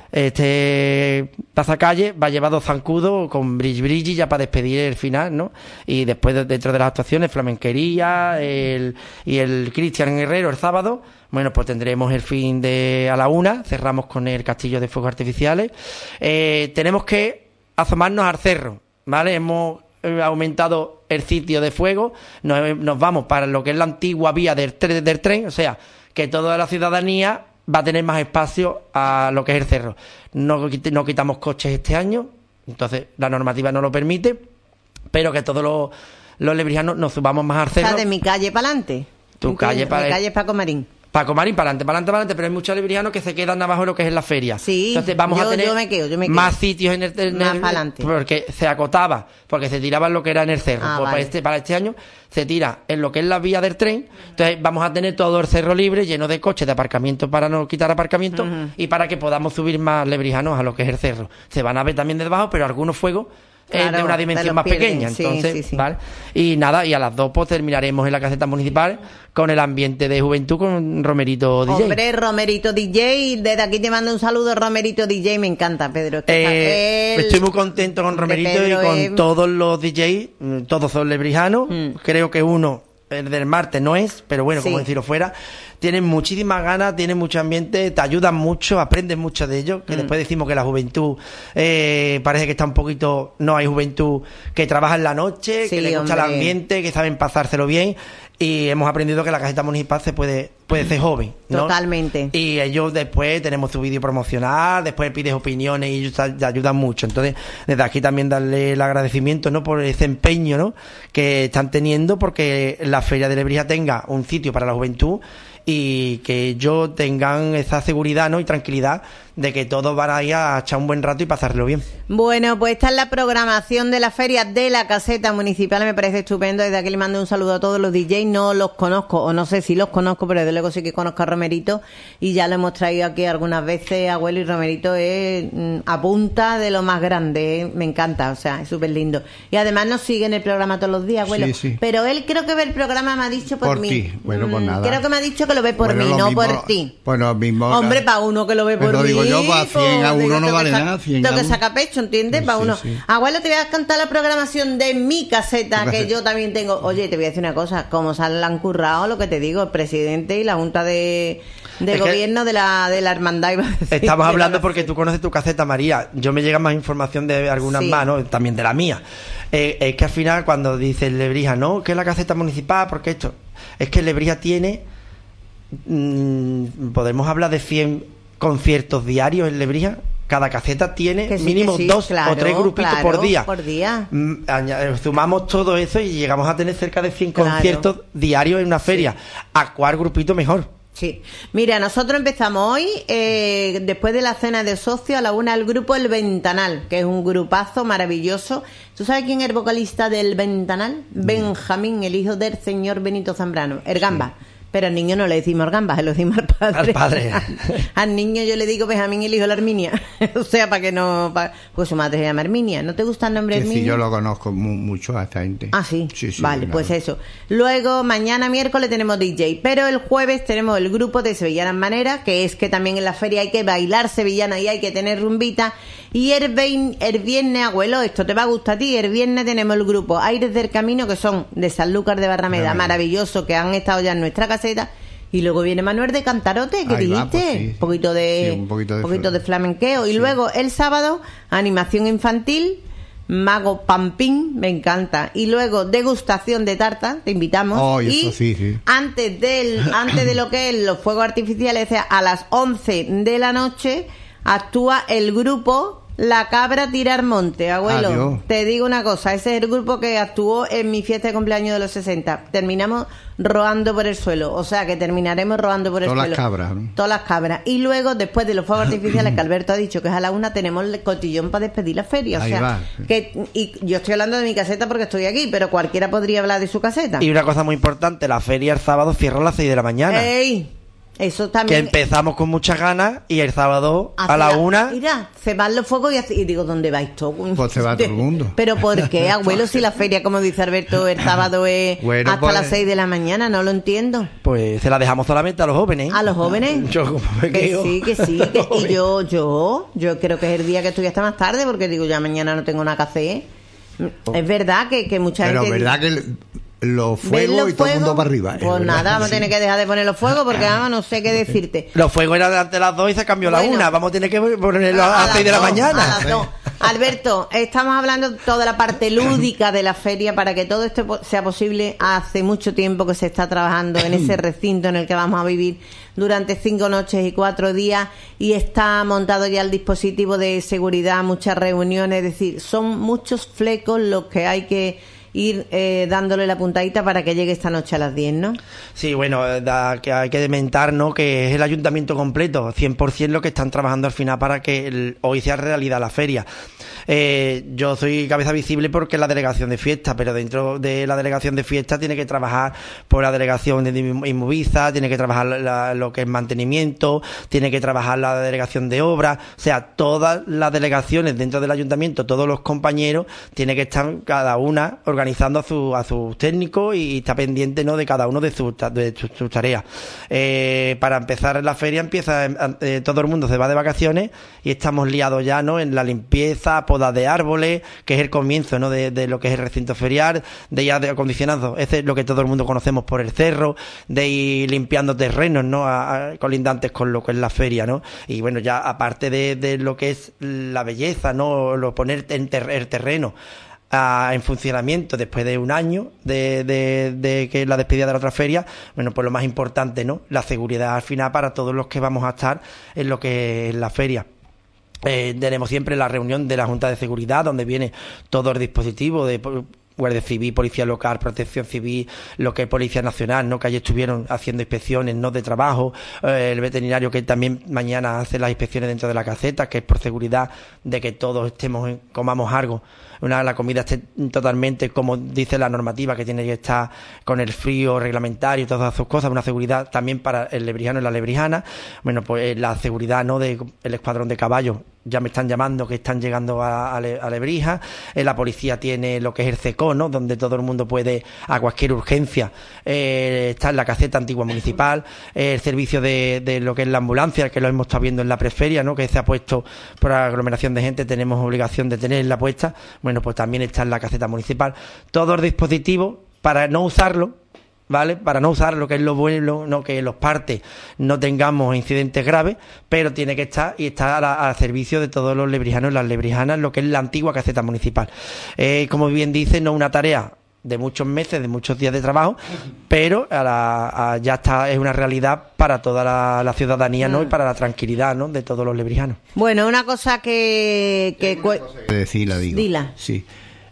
Speaker 4: Este pasacalle va llevado zancudo con bridge bridge ya para despedir el final, ¿no? Y después, dentro de las actuaciones, flamenquería el, y el Cristian Herrero el sábado. Bueno, pues tendremos el fin de a la una, cerramos con el castillo de fuegos artificiales. Eh, tenemos que asomarnos al cerro, ¿vale? Hemos aumentado el sitio de fuego, nos, nos vamos para lo que es la antigua vía del, tre- del tren, o sea, que toda la ciudadanía va a tener más espacio a lo que es el cerro. No, no quitamos coches este año, entonces la normativa no lo permite, pero que todos los, los lebrijanos nos subamos más al cerro.
Speaker 2: O sea, de mi calle para adelante.
Speaker 4: Tu calle para...
Speaker 2: Mi calle es Paco Marín.
Speaker 4: Paco Marín, para adelante, para adelante, para adelante, pero hay muchos lebrijanos que se quedan abajo de lo que es la feria.
Speaker 2: Sí,
Speaker 4: entonces vamos
Speaker 2: yo,
Speaker 4: a tener
Speaker 2: yo me quedo, yo me quedo.
Speaker 4: más sitios en el, en
Speaker 2: más
Speaker 4: el
Speaker 2: para adelante.
Speaker 4: Porque se acotaba, porque se tiraba en lo que era en el cerro.
Speaker 2: Ah,
Speaker 4: pues
Speaker 2: vale.
Speaker 4: para, este, para este año se tira en lo que es la vía del tren, entonces vamos a tener todo el cerro libre, lleno de coches de aparcamiento para no quitar aparcamiento, uh-huh. y para que podamos subir más lebrijanos a lo que es el cerro. Se van a ver también de debajo, pero algunos fuegos Claro, de una dimensión de más pierden. pequeña, entonces, sí, sí, sí. ¿vale? Y nada, y a las dos pues terminaremos en la caseta municipal con el ambiente de juventud con Romerito D J.
Speaker 2: Hombre, Romerito D J, desde aquí te mando un saludo, Romerito D J, me encanta, Pedro. Es que
Speaker 4: eh, el... Estoy muy contento con Romerito y con es... todos los D J, todos son lebrijanos, mm. creo que uno, el del martes no es, pero bueno, sí. como decirlo fuera, tienen muchísimas ganas, tienen mucho ambiente, te ayudan mucho, aprendes mucho de ellos, que mm. después decimos que la juventud eh, parece que está un poquito, no hay juventud que trabaja en la noche, sí, que le gusta hombre. el ambiente, que saben pasárselo bien, y hemos aprendido que la caseta municipal se puede puede ser joven, ¿no?
Speaker 2: Totalmente.
Speaker 4: Y ellos después tenemos su vídeo promocional, después pides opiniones y ellos te ayudan mucho. Entonces, desde aquí también darle el agradecimiento, ¿no? Por ese empeño, ¿no? Que están teniendo porque la Feria de Lebrija tenga un sitio para la juventud y que ellos tengan esa seguridad, ¿no? Y tranquilidad de que todos van a ir a echar un buen rato y pasarlo bien.
Speaker 2: Bueno, pues esta es la programación de la feria de la caseta municipal, me parece estupendo. Desde aquí le mando un saludo a todos los D Js, no los conozco, o no sé si los conozco, pero desde luego sí que conozco a Romerito y ya lo hemos traído aquí algunas veces, abuelo, y Romerito es mm, a punta de lo más grande, ¿eh? Me encanta, o sea, es súper lindo. Y además nos sigue en el programa todos los días, abuelo. Sí, sí. Pero él creo que ve el programa, me ha dicho por,
Speaker 3: por
Speaker 2: mí.
Speaker 3: Ti. Bueno, pues nada.
Speaker 2: Creo que me ha dicho que lo ve por
Speaker 3: bueno,
Speaker 2: mí, no
Speaker 3: mismo,
Speaker 2: por ti.
Speaker 3: Bueno, mismo.
Speaker 2: Hombre, para uno que lo ve por
Speaker 3: pero
Speaker 2: mí.
Speaker 3: Digo yo, para cien a uno no vale nada.
Speaker 2: Tengo que sacar pecho, ¿entiendes?
Speaker 3: Sí,
Speaker 2: para
Speaker 3: sí,
Speaker 2: uno.
Speaker 3: Sí.
Speaker 2: Abuelo, te voy a cantar la programación de mi caseta, que yo también tengo. Oye, te voy a decir una cosa, como se han currado, lo que te digo, el presidente y la Junta de, de Gobierno que de la de la hermandad. Iba a decir,
Speaker 4: estamos hablando porque tú conoces tu caseta, María. Yo me llega más información de algunas sí. más, ¿no? También de la mía. Eh, es que al final, cuando dice Lebrija, no, que es la caseta municipal, porque esto. Es que Lebrija tiene. Mmm, podemos hablar de cien conciertos diarios en Lebrija. Cada caseta tiene sí, mínimo sí, dos claro, o tres grupitos
Speaker 2: claro,
Speaker 4: por día.
Speaker 2: por día.
Speaker 4: Sumamos todo eso y llegamos a tener cerca de cien claro. conciertos diarios en una feria. Sí. ¿A cuál grupito mejor?
Speaker 2: Sí. Mira, nosotros empezamos hoy, eh, después de la cena de socios, a la una, el grupo El Ventanal, que es un grupazo maravilloso. ¿Tú sabes quién es el vocalista del Ventanal? Mm. Benjamín, el hijo del señor Benito Zambrano, el Gamba. Sí. Pero al niño no le decimos gambas, se lo decimos al padre.
Speaker 4: Al padre.
Speaker 2: Al niño yo le digo Benjamín y el hijo de la Herminia. O sea, para que no... Pa... Pues su madre se llama Herminia. ¿No te gusta el nombre
Speaker 3: sí,
Speaker 2: Herminia?
Speaker 3: Sí, yo lo conozco mu mucho a esta gente.
Speaker 2: Ah, ¿sí?
Speaker 3: Sí, sí.
Speaker 2: Vale, pues eso. Luego, mañana miércoles tenemos D J. Pero el jueves tenemos el grupo de Sevillanas Maneras, que es que también en la feria hay que bailar sevillana y hay que tener rumbita. Y el, vein... el viernes, abuelo, esto te va a gustar a ti, el viernes tenemos el grupo Aires del Camino, que son de Sanlúcar de Barrameda, Barrameda. Maravilloso, que han estado ya en nuestra caseta. Y luego viene Manuel de Cantarote, que dijiste, va, pues sí, sí. Poquito de, sí, un poquito de, poquito de flamenqueo. Sí. Y luego el sábado, animación infantil, Mago Pampín, me encanta. Y luego degustación de tarta, te invitamos.
Speaker 3: Oh, y
Speaker 2: y
Speaker 3: eso sí, sí.
Speaker 2: antes del, antes de lo que es los fuegos artificiales, o sea, a las once de la noche, actúa el grupo La Cabra Tirar Monte, abuelo. Adiós. Te digo una cosa, ese es el grupo que actuó en mi fiesta de cumpleaños de los sesenta. Terminamos roando por el suelo, o sea que terminaremos roando por el
Speaker 3: Todas
Speaker 2: suelo.
Speaker 3: Todas las cabras, ¿no?
Speaker 2: Todas las cabras. Y luego, después de los fuegos artificiales, que Alberto ha dicho que es a la una, tenemos el cotillón para despedir la feria. O
Speaker 3: Ahí
Speaker 2: sea,
Speaker 3: va.
Speaker 2: que y yo estoy hablando de mi caseta porque estoy aquí, pero cualquiera podría hablar de su caseta.
Speaker 4: Y una cosa muy importante, la feria el sábado cierra a las seis de la mañana.
Speaker 2: ¡Ey! Eso también.
Speaker 4: Que empezamos con muchas ganas y el sábado a la una.
Speaker 2: Mira, se van los fuegos y, hace, y digo, ¿dónde vais todos?
Speaker 3: Pues se va todo el mundo.
Speaker 2: Pero ¿por qué, abuelo? Si la feria, como dice Alberto, el sábado es bueno, hasta pues, las seis de la mañana, no lo entiendo.
Speaker 4: Pues se la dejamos solamente a los jóvenes.
Speaker 2: ¿A los jóvenes?
Speaker 4: Yo como me
Speaker 2: que
Speaker 4: quedo.
Speaker 2: sí, que sí. Que, y yo, yo, yo creo que es el día que estoy hasta más tarde, porque digo, ya mañana no tengo nada que hacer. Oh. Es verdad que, que mucha
Speaker 3: Pero
Speaker 2: gente...
Speaker 3: Pero verdad que... Los fuegos los y todo el mundo para arriba.
Speaker 2: Pues nada, vamos a tener que dejar de poner los fuegos porque vamos, no sé qué decirte.
Speaker 4: Los fuegos eran antes de las dos y se cambió
Speaker 2: bueno,
Speaker 4: la una. Vamos a tener que ponerlos a, a las seis de la
Speaker 2: dos,
Speaker 4: mañana.
Speaker 2: A las dos. Alberto, estamos hablando de toda la parte lúdica de la feria para que todo esto sea posible. Hace mucho tiempo que se está trabajando en ese recinto en el que vamos a vivir durante cinco noches y cuatro días y está montado ya el dispositivo de seguridad, muchas reuniones, es decir, son muchos flecos los que hay que ir eh, dándole la puntadita para que llegue esta noche a las diez, ¿no?
Speaker 4: Sí, bueno, da, que hay que dementar, ¿no?, que es el ayuntamiento completo, cien por ciento lo que están trabajando al final para que el, hoy sea realidad la feria. Eh, yo soy cabeza visible porque es la delegación de fiesta, pero dentro de la delegación de fiesta tiene que trabajar por la delegación de Inmoviza, tiene que trabajar la, lo que es mantenimiento, tiene que trabajar la delegación de obras, o sea, todas las delegaciones dentro del ayuntamiento, todos los compañeros, tiene que estar cada una organizando a sus a sus técnicos y está pendiente, ¿no?, de cada uno de sus de sus, sus tareas. Eh, para empezar la feria empieza eh, todo el mundo se va de vacaciones y estamos liados ya, ¿no?, en la limpieza, poda de árboles, que es el comienzo, ¿no?, de, de lo que es el recinto ferial, de ya de acondicionado, ese es lo que todo el mundo conocemos por el cerro, de ir limpiando terrenos, ¿no?, a, a, colindantes con lo que es la feria, ¿no? Y bueno, ya aparte de, de lo que es la belleza, ¿no?, lo poner en ter, el terreno a, en funcionamiento después de un año de, de, de que la despedida de la otra feria, bueno, pues lo más importante, ¿no?, la seguridad al final para todos los que vamos a estar en lo que es la feria. Eh, tenemos siempre la reunión de la Junta de Seguridad, donde viene todo el dispositivo de Guardia Civil, Policía Local, Protección Civil, lo que es Policía Nacional, ¿no?, que allí estuvieron haciendo inspecciones, ¿no?, de trabajo, eh, el veterinario que también mañana hace las inspecciones dentro de la caseta, que es por seguridad de que todos estemos, en, comamos algo, una la comida esté totalmente como dice la normativa, que tiene que estar con el frío reglamentario y todas esas cosas, una seguridad también para el lebrijano y la lebrijana. Bueno, pues la seguridad, ¿no?, de el escuadrón de caballos, ya me están llamando que están llegando a, a, Le, a Lebrija. Eh, la policía tiene lo que es el C E C O, ¿no?, donde todo el mundo puede, a cualquier urgencia, eh, está en la caseta antigua municipal, eh, el servicio de, de lo que es la ambulancia, que lo hemos estado viendo en la preferia, ¿no?, que se ha puesto por aglomeración de gente, tenemos obligación de tenerla puesta. Bueno, pues también está en la caseta municipal. Todos los dispositivos, para no usarlo, ¿vale?, para no usar lo que es lo bueno, no que los partes no tengamos incidentes graves, pero tiene que estar y está al servicio de todos los lebrijanos y las lebrijanas, lo que es la antigua caseta municipal. Eh, como bien dice, no una tarea de muchos meses, de muchos días de trabajo, pero a la, a, ya está, es una realidad para toda la, la ciudadanía, ¿no?, y para la tranquilidad, ¿no?, de todos los lebrijanos.
Speaker 2: Bueno, una cosa que... que
Speaker 3: cosa que decir, la digo.
Speaker 2: Dila.
Speaker 3: Sí.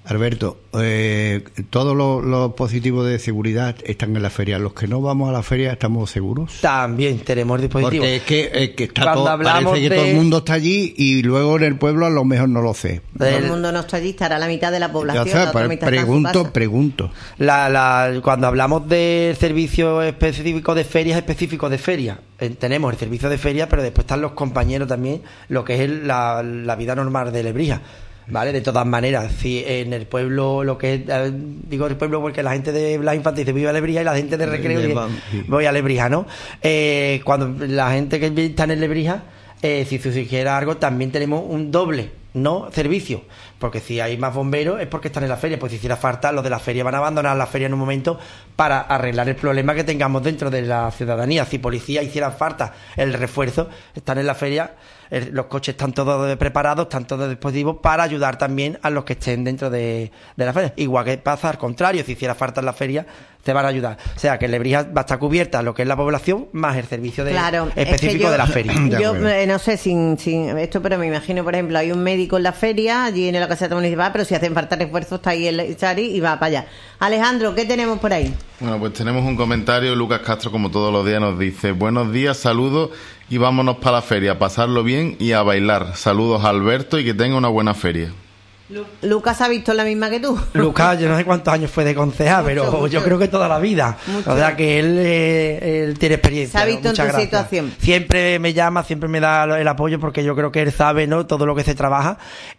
Speaker 3: Alberto, eh, todos los, los positivos de seguridad están en la feria. Los que no vamos a la feria, ¿estamos seguros?
Speaker 4: También tenemos dispositivos.
Speaker 3: Porque es que, es que está todo, parece que de... todo el mundo está allí y luego en el pueblo a lo mejor no lo sé.
Speaker 2: Todo el mundo no está allí, estará la mitad de la población.
Speaker 3: Ya sabes,
Speaker 2: la otra mitad
Speaker 3: pregunto, pregunto.
Speaker 4: La, la, cuando hablamos de servicio específico de ferias, específico de feria, eh, tenemos el servicio de feria, pero después están los compañeros también, lo que es el, la, la vida normal de Lebrija. Vale, de todas maneras, si en el pueblo, lo que es, eh, digo el pueblo porque la gente de Blas Infante dice viva Lebrija y la gente de Recreo dice voy a Lebrija, ¿no? Eh, cuando la gente que está en Lebrija, eh, si surgiera algo, también tenemos un doble, ¿no? Servicio, porque si hay más bomberos es porque están en la feria, pues si hiciera falta, los de la feria van a abandonar la feria en un momento para arreglar el problema que tengamos dentro de la ciudadanía. Si policía hiciera falta el refuerzo, están en la feria. Los coches están todos preparados, están todos dispositivos para ayudar también a los que estén dentro de, de la feria. Igual que pasa al contrario, si hiciera falta en la feria, te van a ayudar. O sea, que Lebrija va a estar cubierta lo que es la población más el servicio de,
Speaker 2: claro,
Speaker 4: específico es que yo,
Speaker 2: de
Speaker 4: la feria.
Speaker 2: Yo eh, no sé sin, sin esto, pero me imagino, por ejemplo, hay un médico en la feria, allí en la caseta municipal, pero si hacen falta refuerzos, está ahí el Chari y va para allá. Alejandro, ¿qué tenemos por ahí?
Speaker 5: Bueno, pues tenemos un comentario. Lucas Castro, como todos los días, nos dice: buenos días, saludos y vámonos para la feria, a pasarlo bien y a bailar. Saludos a Alberto y que tenga una buena feria.
Speaker 2: Lucas ha visto la misma que tú.
Speaker 4: Lucas, yo no sé cuántos años fue de concejal, pero mucho, yo creo que toda la vida. Mucho. O sea que él, eh, él tiene experiencia.
Speaker 2: Se ha visto, ¿no? En tu
Speaker 4: gracias.
Speaker 2: situación.
Speaker 4: Siempre me llama, siempre me da el apoyo porque yo creo que él sabe, ¿no? Todo lo que se trabaja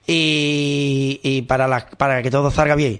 Speaker 4: y, y para, la, para que todo salga bien.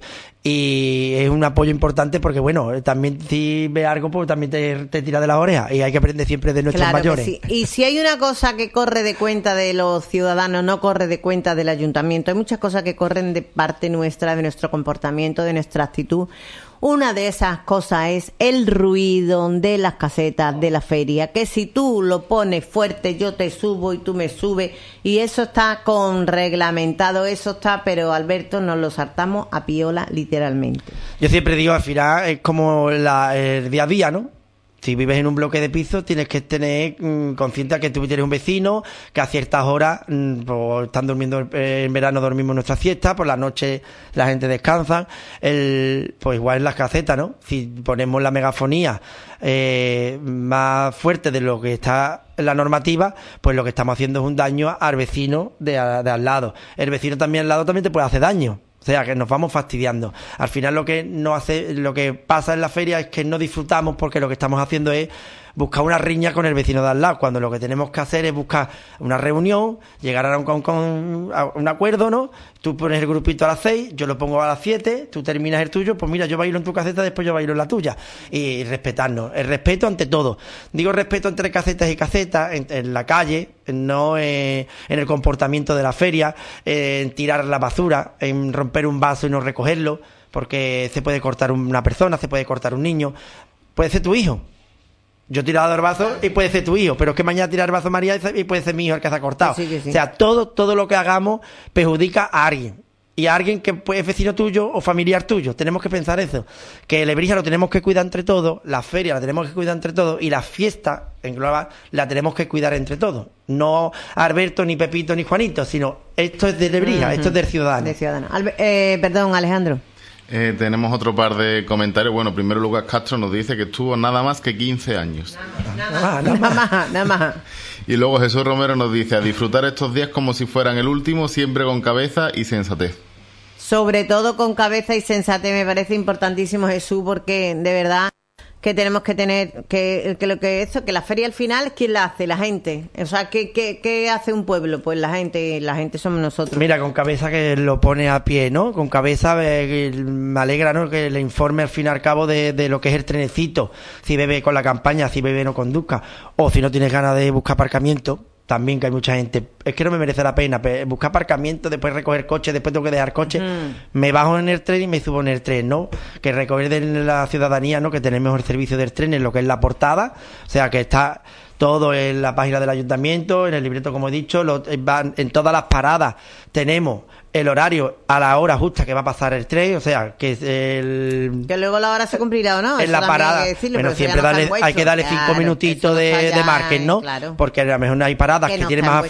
Speaker 4: Y es un apoyo importante porque, bueno, también si ve algo, pues también te, te tira de la oreja y hay que aprender siempre de nuestros
Speaker 2: claro
Speaker 4: mayores.
Speaker 2: Sí. Y si hay una cosa que corre de cuenta de los ciudadanos, no corre de cuenta del ayuntamiento. Hay muchas cosas que corren de parte nuestra, de nuestro comportamiento, de nuestra actitud. Una de esas cosas es el ruido de las casetas de la feria, que si tú lo pones fuerte yo te subo y tú me subes, y eso está con reglamentado, eso está, pero Alberto nos lo saltamos a piola literalmente.
Speaker 4: Yo siempre digo, al final es como la, el día a día, ¿no? Si vives en un bloque de pisos, tienes que tener mmm, consciente que tú tienes un vecino, que a ciertas horas, mmm, pues, están durmiendo, eh, en verano dormimos nuestra siesta, por la noche la gente descansa, el, pues igual en las casetas, ¿no? Si ponemos la megafonía eh, más fuerte de lo que está en la normativa, pues lo que estamos haciendo es un daño al vecino de, a, de al lado. El vecino también al lado también te puede hacer daño. O sea, que nos vamos fastidiando. Al final lo que no hace, lo que pasa en la feria es que no disfrutamos porque lo que estamos haciendo es buscar una riña con el vecino de al lado, cuando lo que tenemos que hacer es buscar una reunión, llegar a un, con, con, a un acuerdo, ¿no? Tú pones el grupito a las seis, yo lo pongo a las siete, tú terminas el tuyo, pues mira, yo bailo en tu caseta, después yo bailo en la tuya. Y respetarnos, el respeto ante todo. Digo respeto entre casetas y casetas, en, en la calle, no eh, en el comportamiento de la feria, eh, en tirar la basura, en romper un vaso y no recogerlo, porque se puede cortar una persona, se puede cortar un niño, puede ser tu hijo. Yo he tirado el vaso y puede ser tu hijo, pero es que mañana tirar el vaso María y puede ser mi hijo el que se ha cortado. Sí, sí. O sea, todo, todo lo que hagamos perjudica a alguien. Y a alguien que es vecino tuyo o familiar tuyo. Tenemos que pensar eso. Que Lebrija lo tenemos que cuidar entre todos, la feria la tenemos que cuidar entre todos y la fiesta en global la tenemos que cuidar entre todos. No Alberto, ni Pepito, ni Juanito, sino esto es de Lebrija, uh-huh. Esto es del ciudadano.
Speaker 2: De ciudadano. Albe- eh, perdón, Alejandro.
Speaker 5: Eh, tenemos otro par de comentarios. Bueno, primero Lucas Castro nos dice que estuvo nada más que quince años.
Speaker 2: Nada más, nada más, nada más. Nada más.
Speaker 5: Y luego Jesús Romero nos dice: a disfrutar estos días como si fueran el último, siempre con cabeza y sensatez.
Speaker 2: Sobre todo con cabeza y sensatez, me parece importantísimo, Jesús, porque de verdad que tenemos que tener que, que lo que eso, que la feria al final, ¿quién la hace? La gente. O sea, ¿qué, qué, qué hace un pueblo? Pues la gente, la gente somos nosotros.
Speaker 4: Mira, con cabeza que lo pone a pie, ¿no? Con cabeza eh, me alegra, ¿no? Que le informe al fin y al cabo de, de lo que es el trenecito, si bebe con la campaña, si bebe no conduzca, o si no tienes ganas de buscar aparcamiento. También que hay mucha gente, es que no me merece la pena buscar aparcamiento, después recoger coche, después tengo que dejar coche, mm. me bajo en el tren y me subo en el tren, ¿no? Que recoger de la ciudadanía, ¿no? Que tenemos el servicio del tren en lo que es la portada, o sea que está todo en la página del ayuntamiento, en el libreto, como he dicho, lo, van, en todas las paradas tenemos el horario a la hora justa que va a pasar el tren, o sea, que es el...
Speaker 2: Que luego la hora se cumplirá o no.
Speaker 4: En la parada, decirlo, bueno, siempre dale, hay que darle claro, cinco minutitos de, de margen, ¿no? Claro. Porque a lo mejor hay paradas que, que no tienen más afluencia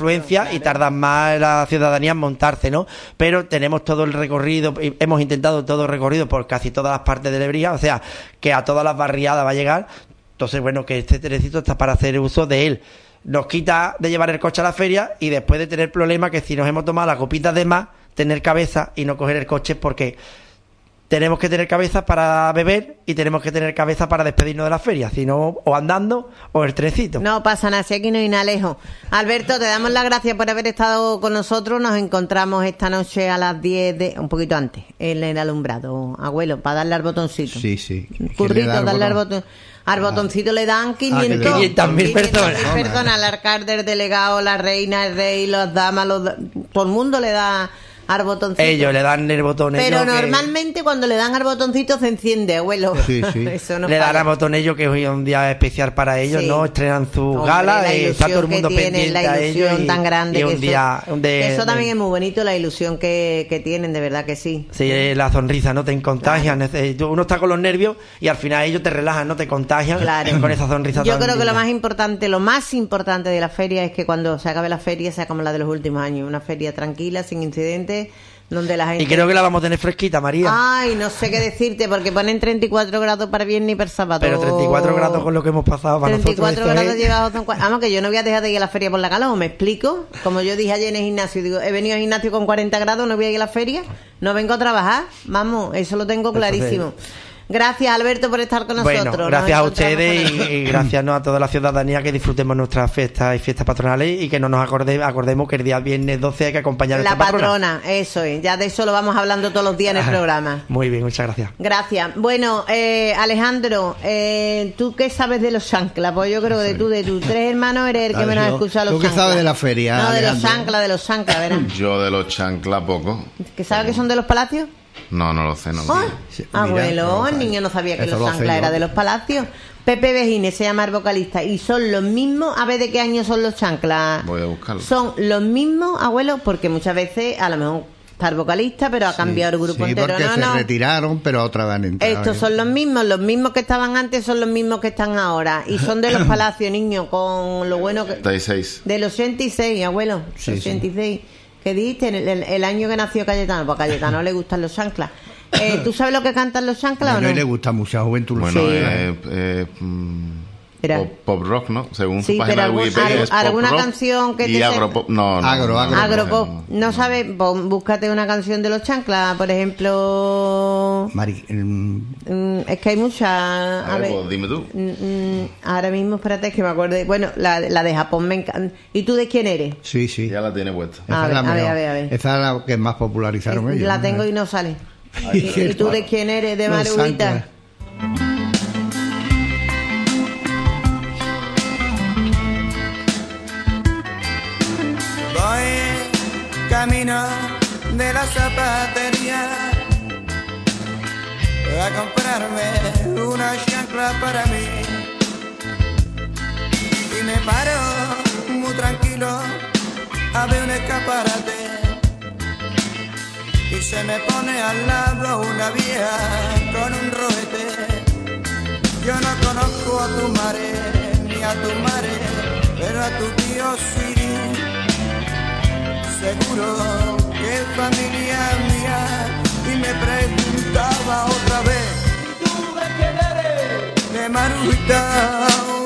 Speaker 4: feria y tardan más la ciudadanía en montarse, ¿no? Pero tenemos todo el recorrido, hemos intentado todo el recorrido por casi todas las partes de Lebrija, o sea, que a todas las barriadas va a llegar. Entonces, bueno, que este trenecito está para hacer uso de él. Nos quita de llevar el coche a la feria y después de tener problemas que si nos hemos tomado las copitas de más, tener cabeza y no coger el coche porque tenemos que tener cabeza para beber y tenemos que tener cabeza para despedirnos de la feria, si no, o andando o el trencito.
Speaker 2: No pasa nada, si aquí no hay nada lejos. Alberto, te damos las gracias por haber estado con nosotros. Nos encontramos esta noche a las diez, de, un poquito antes, en el alumbrado. Abuelo, para darle al botoncito.
Speaker 3: Sí, sí.
Speaker 2: Currito, darle al botón. Al botoncito ah. le dan quinientos
Speaker 4: mil personas.
Speaker 2: personas. Al alcalde, el delegado, la reina, el rey, las damas, los, todo el mundo le da al botoncito.
Speaker 4: Ellos le dan el botón.
Speaker 2: Pero normalmente que... cuando le dan al botoncito se enciende, abuelo.
Speaker 3: Sí, sí.
Speaker 2: Eso no
Speaker 4: le
Speaker 2: falla.
Speaker 4: dan al botón ellos, que hoy es un día especial para ellos, sí. ¿no? Estrenan su Hombre,
Speaker 2: gala,
Speaker 4: eh, está todo el mundo
Speaker 2: tienen,
Speaker 4: pendiente a ellos.
Speaker 2: Y, tan grande
Speaker 4: y un
Speaker 2: que
Speaker 4: día,
Speaker 2: eso,
Speaker 4: un de,
Speaker 2: que eso también
Speaker 4: de...
Speaker 2: es muy bonito, la ilusión que, que tienen, de verdad que sí.
Speaker 4: Sí, la sonrisa, ¿no? Te contagian. Claro. Uno está con los nervios y al final ellos te relajan, no te contagian
Speaker 2: claro.
Speaker 4: con esa sonrisa.
Speaker 2: Yo creo
Speaker 4: linda.
Speaker 2: que lo más importante, lo más importante de la feria es que cuando se acabe la feria sea como la de los últimos años, una feria tranquila, sin incidentes, donde la gente...
Speaker 4: Y creo que la vamos a tener fresquita, María.
Speaker 2: Ay, no sé qué decirte, porque ponen treinta y cuatro grados para viernes y para sábado.
Speaker 4: Pero treinta y cuatro grados con lo que hemos pasado para
Speaker 2: treinta y cuatro
Speaker 4: nosotros.
Speaker 2: grados llevados... Vamos, que yo no voy a dejar de ir a la feria por la calor, ¿me explico? Como yo dije ayer en el gimnasio, digo, he venido al gimnasio con cuarenta grados, no voy a ir a la feria, no vengo a trabajar, vamos, eso lo tengo clarísimo. Entonces, gracias, Alberto, por estar con nosotros.
Speaker 4: Bueno, gracias a ustedes y, y gracias ¿no? a toda la ciudadanía, que disfrutemos nuestras fiestas y fiestas patronales y que no nos acorde, acordemos que el día viernes doce hay que acompañar a
Speaker 2: la
Speaker 4: nuestra
Speaker 2: patrona. patrona. Eso es, ya de eso lo vamos hablando todos los días en el programa.
Speaker 4: Muy bien, muchas gracias.
Speaker 2: Gracias. Bueno, eh, Alejandro, eh, ¿tú qué sabes de los chanclas? Pues yo creo que de tú, de tus tres hermanos, eres el que menos ha escuchado los
Speaker 3: chanclas. ¿Tú qué sabes de la feria?
Speaker 2: No,
Speaker 3: Alejandro?
Speaker 2: de los chanclas, de los chanclas, ¿verdad?
Speaker 5: Yo de los chanclas poco.
Speaker 2: ¿Que sabes que son de los palacios?
Speaker 5: No, no lo sé, no.
Speaker 2: ¿Oh? Sí, abuelo, el niño no sabía que los chanclas era de los palacios. Pepe Vejines se llama el vocalista y son los mismos. A ver de qué año son los chanclas.
Speaker 5: Voy a buscarlo.
Speaker 2: Son los mismos, abuelo, porque muchas veces a lo mejor está el vocalista, pero ha cambiado sí, el grupo
Speaker 3: sí,
Speaker 2: entero.
Speaker 3: Porque
Speaker 2: no,
Speaker 3: se
Speaker 2: no.
Speaker 3: retiraron, pero otra vez han entrado.
Speaker 2: Estos son los mismos, los mismos que estaban antes son los mismos que están ahora. Y son de los palacios, niño, con lo bueno que.
Speaker 5: ochenta y seis.
Speaker 2: Del ochenta y seis, abuelo.
Speaker 3: Sí,
Speaker 2: ochenta y seis.
Speaker 3: Sí.
Speaker 2: ¿Qué dijiste? El, el, el año que nació Cayetano. Pues a Cayetano le gustan los chanclas. Eh, ¿Tú sabes lo que cantan los chanclas
Speaker 3: bueno,
Speaker 2: o no?
Speaker 3: Y le gusta mucha juventud.
Speaker 5: Bueno,
Speaker 3: sí.
Speaker 5: eh, eh, pop, pop rock, ¿no? Según
Speaker 2: sí,
Speaker 5: su página
Speaker 2: algún,
Speaker 5: de Wikipedia es pop
Speaker 2: alguna
Speaker 5: rock
Speaker 2: canción que
Speaker 5: y
Speaker 2: te
Speaker 5: agropop. No, no,
Speaker 3: agro,
Speaker 5: no,
Speaker 3: agro,
Speaker 2: agropop. No, no, no sabes, pues, búscate una canción de los chanclas, por ejemplo.
Speaker 3: Mari,
Speaker 2: mm, es que hay muchas. A,
Speaker 5: a ver,
Speaker 2: ver,
Speaker 5: pues dime tú.
Speaker 2: Mm, ahora mismo, espérate, es que me acuerdo. Bueno, la, la de Japón me encanta. ¿Y tú de quién eres?
Speaker 3: Sí, sí.
Speaker 5: Ya la tiene puesta.
Speaker 2: A ver,
Speaker 3: es la
Speaker 2: a ver, a ver, a ver.
Speaker 3: Esa es la que más popularizaron
Speaker 2: es,
Speaker 3: ellos.
Speaker 2: La
Speaker 3: ¿no?
Speaker 2: tengo y no sale. ¿Y, ¿Y tú de quién eres? De Marugita.
Speaker 6: Voy camino de la zapatería a comprarme una chancla para mí y me paro muy tranquilo a ver un escaparate y se me pone al lado una vieja con un roete. Yo no conozco a tu madre ni a tu madre, pero a tu tío sí. Seguro que es familia mía y me preguntaba otra vez: ¿y tú de quién eres? De Marujita.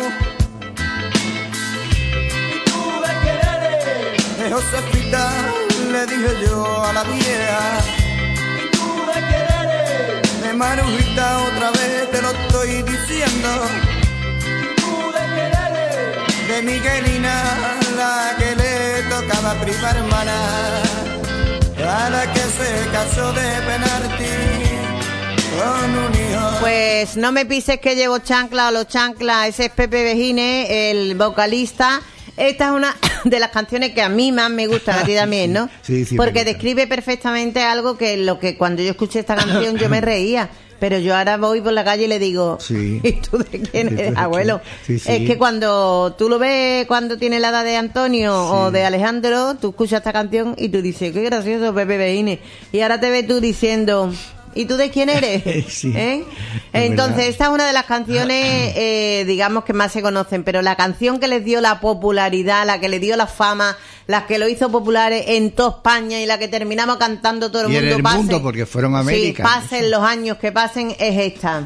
Speaker 6: ¿Y tú de quién eres? De Josefita, le dije yo a la vieja. ¿Y tú de quién eres? De Marujita, otra vez te lo estoy diciendo. ¿Y tú de quién eres? De Miguelina, la que le tocaba prima hermana, a la que se casó de penalti con un hijo.
Speaker 2: Pues no me pises que llevo chancla o los chanclas. Ese es Pepe Vejines, el vocalista. Esta es una de las canciones que a mí más me gustan, a ti también, ¿no?
Speaker 3: Sí, sí,
Speaker 2: porque describe perfectamente algo que lo que cuando yo escuché esta canción yo me reía. Pero yo ahora voy por la calle y le digo,
Speaker 3: sí.
Speaker 2: ¿y tú de quién eres, abuelo?
Speaker 3: Sí, sí.
Speaker 2: Es que cuando tú lo ves cuando tiene la edad de Antonio sí. o de Alejandro, tú escuchas esta canción y tú dices, qué gracioso Pepe Vejines. Y ahora te ves tú diciendo, ¿Y tú de quién eres?
Speaker 3: Sí,
Speaker 2: ¿Eh? Entonces, verdad. Esta es una de las canciones, eh, digamos, que más se conocen, pero la canción que les dio la popularidad, la que le dio la fama, la que lo hizo popular en toda España y la que terminamos cantando todo el
Speaker 3: y
Speaker 2: mundo.
Speaker 3: En el
Speaker 2: pase,
Speaker 3: mundo, porque fueron a América.
Speaker 2: Sí, pasen los años que pasen, es esta.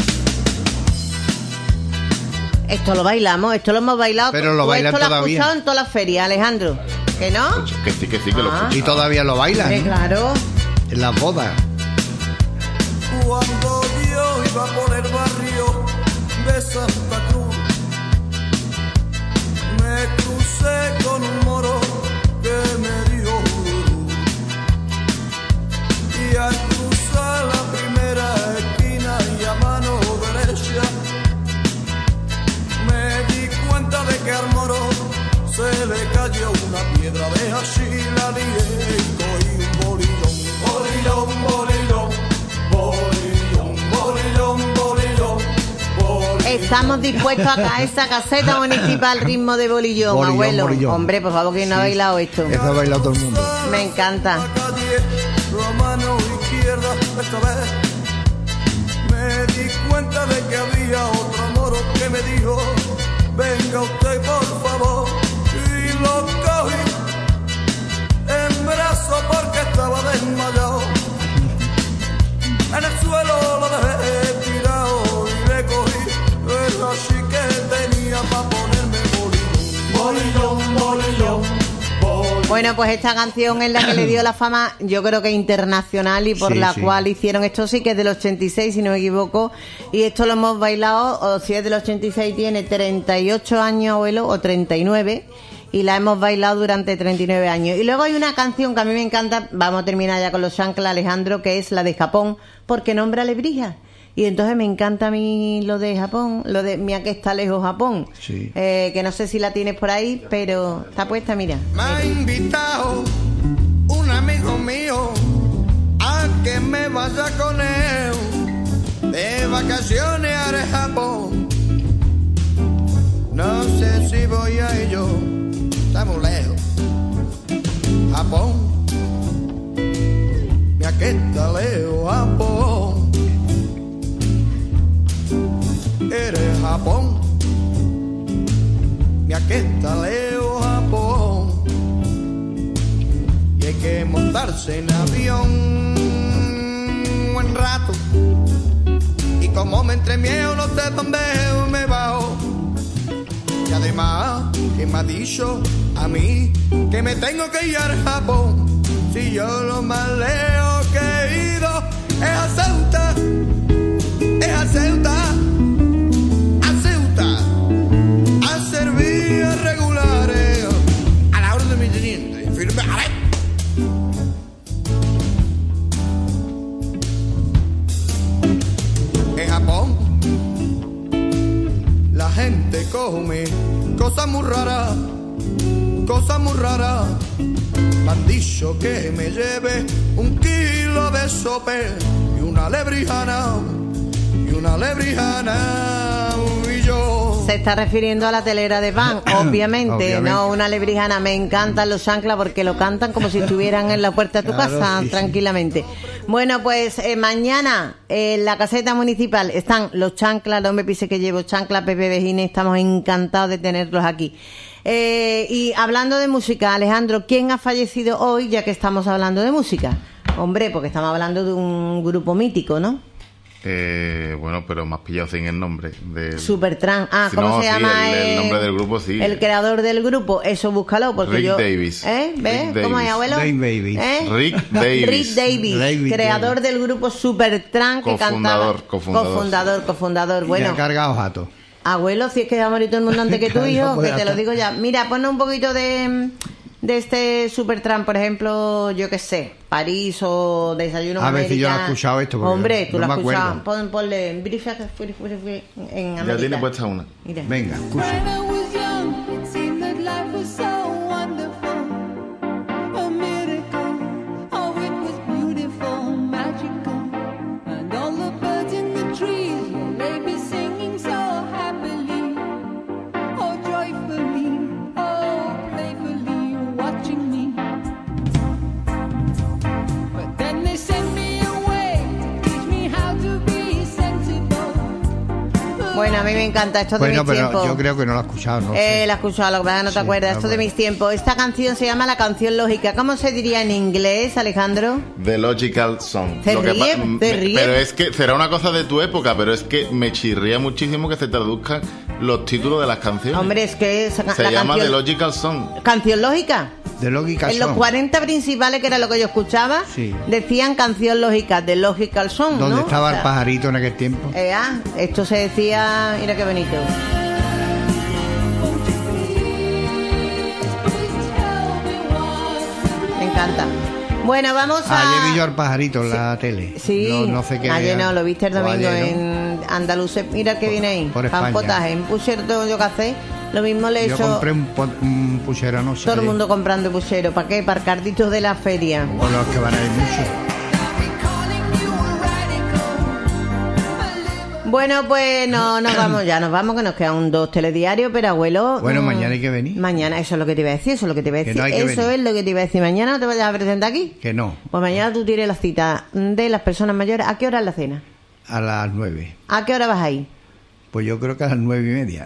Speaker 2: Esto lo bailamos, esto lo hemos bailado.
Speaker 3: Pero lo bailan
Speaker 2: esto
Speaker 3: todavía.
Speaker 2: Lo has escuchado en todas las ferias, Alejandro. ¿Que no?
Speaker 5: Que sí, que sí, que ah. lo escuchamos.
Speaker 3: Y todavía lo bailan.
Speaker 2: Sí, claro.
Speaker 3: En las bodas.
Speaker 6: Cuando yo iba por el barrio de Santa Cruz, me crucé con un moro que me dio luz. Y al cruzar la primera esquina y a mano derecha, me di cuenta de que al moro se le cayó una piedra de así, la lié y cogí un bolillón, bolillón, bolillón.
Speaker 2: Estamos dispuestos a caer esa caseta municipal al ritmo de bolillón, bolillón abuelo. Bolillón. Hombre, por favor, que no sí. ha bailado esto.
Speaker 3: Eso ha bailado todo el mundo.
Speaker 2: Me encanta.
Speaker 6: Mano izquierda, esta vez me di cuenta de que había otro moro que me dijo: venga usted por favor. Y lo cogí en brazos porque estaba desmayado. En el suelo lo dejé tirado y le cogí el así que tenía para ponerme bolillón, bolillón, bolillón, bolillón.
Speaker 2: Bueno, pues esta canción es la que le dio la fama, yo creo que internacional, y por sí, la sí. cual hicieron esto, sí que es del ochenta y seis, si no me equivoco, y esto lo hemos bailado, o si es del ochenta y seis tiene treinta y ocho años, abuelo, o treinta y nueve, y la hemos bailado durante treinta y nueve años. Y luego hay una canción que a mí me encanta, vamos a terminar ya con los chanclas, Alejandro, que es la de Japón, porque nombra Lebrija. Y entonces me encanta a mí lo de Japón, lo de mira que está lejos Japón,
Speaker 3: sí.
Speaker 2: eh, que no sé si la tienes por ahí, pero está puesta, mira.
Speaker 6: Me ha invitado un amigo mío a que me vaya con él de vacaciones a Japón. No sé si voy a ello, está muy lejos. Japón, mira que está lejos Japón. Eres Japón, mira que está lejos Japón. Y hay que montarse en avión un buen rato. Y como me entre miedo no sé dónde me bajo. Y además que me ha dicho a mí que me tengo que ir a Japón. Si yo lo más lejos que he ido es a Ceuta, es a Ceuta. A servir regulares a la orden de mi teniente firme a ver. En Japón la gente come cosas muy raras, cosas muy raras. Me han dicho que me lleve un kilo de sope y una lebrijana, y una lebrijana.
Speaker 2: Se está refiriendo a la telera de pan, obviamente, obviamente, no una lebrijana. Me encantan los chanclas porque lo cantan como si estuvieran en la puerta de tu claro, casa, sí, tranquilamente. Sí. Bueno, pues eh, mañana en la caseta municipal están los chanclas, no me pise que llevo chanclas, Pepe Vejines, estamos encantados de tenerlos aquí. Eh, y hablando de música, Alejandro, ¿quién ha fallecido hoy, ya que estamos hablando de música? Hombre, porque estamos hablando de un grupo mítico, ¿no?
Speaker 5: Eh, bueno, pero más pillado sin el nombre de
Speaker 2: Supertramp. Ah, ¿cómo
Speaker 5: no,
Speaker 2: se
Speaker 5: sí,
Speaker 2: llama?
Speaker 5: El, el
Speaker 2: el
Speaker 5: nombre del grupo, sí.
Speaker 2: El creador del grupo, eso búscalo porque
Speaker 5: Rick
Speaker 2: yo.
Speaker 5: Davis.
Speaker 2: ¿Eh? ¿Ves?
Speaker 5: Rick
Speaker 2: ¿Cómo
Speaker 5: Davis.
Speaker 2: es, abuelo?
Speaker 3: Rick Davis.
Speaker 2: ¿Eh?
Speaker 5: Rick Davis.
Speaker 2: Rick Davis, David creador Davis. Del grupo Supertramp que
Speaker 5: cofundador,
Speaker 2: cantaba.
Speaker 5: Cofundador,
Speaker 2: cofundador, cofundador. Bueno.
Speaker 3: Y ha cargado jato.
Speaker 2: Abuelo, si es que va a morir todo el mundo antes que tú, hijo,
Speaker 3: no
Speaker 2: que te lo digo ya. Mira, ponme un poquito de. De este Supertramp, por ejemplo, yo qué sé, París o Desayuno
Speaker 3: a
Speaker 2: América.
Speaker 3: ver si yo lo he escuchado esto.
Speaker 2: Hombre, tú
Speaker 3: no
Speaker 2: lo has escuchado.
Speaker 3: Acuerdo.
Speaker 2: Pon, ponle en Brief en América.
Speaker 5: Ya tiene puesta una.
Speaker 2: Mira.
Speaker 3: Venga, escucha.
Speaker 7: Then they send me away
Speaker 2: Bueno, a mí me encanta esto de
Speaker 3: bueno,
Speaker 2: mis tiempos.
Speaker 3: Yo creo que no lo he escuchado, ¿no?
Speaker 2: Eh,
Speaker 3: sí.
Speaker 2: la he escuchado, lo que pasa es que no te sí, acuerdas. Esto de mis tiempos. Esta canción se llama La Canción Lógica. ¿Cómo se diría en inglés, Alejandro?
Speaker 5: The Logical Song.
Speaker 2: ¿Te ríe?
Speaker 5: Que,
Speaker 2: ¿Te ríe?
Speaker 5: Pero es que será una cosa de tu época, pero es que me chirría muchísimo que se traduzcan los títulos de las canciones.
Speaker 2: Hombre, es que es,
Speaker 5: se
Speaker 2: la
Speaker 5: llama
Speaker 2: canción,
Speaker 5: The Logical Song.
Speaker 2: ¿Canción lógica?
Speaker 3: De Logical
Speaker 2: En
Speaker 3: Song.
Speaker 2: los cuarenta principales, que era lo que yo escuchaba,
Speaker 3: sí.
Speaker 2: decían canción lógica, de Logical Song,
Speaker 3: ¿Dónde
Speaker 2: ¿no?
Speaker 3: estaba
Speaker 2: o sea,
Speaker 3: el pajarito en aquel tiempo?
Speaker 2: Eh, ah, esto se decía, mira qué bonito. Me encanta. Bueno, vamos a...
Speaker 3: Ayer vi yo al pajarito en sí. la tele.
Speaker 2: Sí,
Speaker 3: no, no sé qué
Speaker 2: ayer no, lo viste el domingo
Speaker 3: ayer,
Speaker 2: en
Speaker 3: ¿no?
Speaker 2: Andalucía. Mira que viene ahí,
Speaker 3: por España.
Speaker 2: Pan potaje, un puchero tengo yo que hacer. Lo mismo le he
Speaker 3: yo
Speaker 2: hecho...
Speaker 3: Yo compré un, un puchero, no sé.
Speaker 2: Todo el mundo comprando puchero. ¿Para qué? Para carditos de la feria.
Speaker 3: O los que van a ir mucho.
Speaker 2: Bueno, pues no nos vamos ya, nos vamos, que nos quedan dos telediarios, pero abuelo...
Speaker 3: Bueno,
Speaker 2: mmm,
Speaker 3: mañana hay que venir.
Speaker 2: Mañana, eso es lo que te iba a decir, eso es lo que te iba a decir.
Speaker 3: No
Speaker 2: eso
Speaker 3: venir.
Speaker 2: es lo que te iba a decir. ¿Mañana no te vayas a presentar aquí?
Speaker 3: Que no.
Speaker 2: Pues mañana tú tienes la cita de las personas mayores. ¿A qué hora es la cena?
Speaker 3: A las nueve.
Speaker 2: ¿A qué hora vas a ir?
Speaker 3: Pues yo creo que a las nueve y media.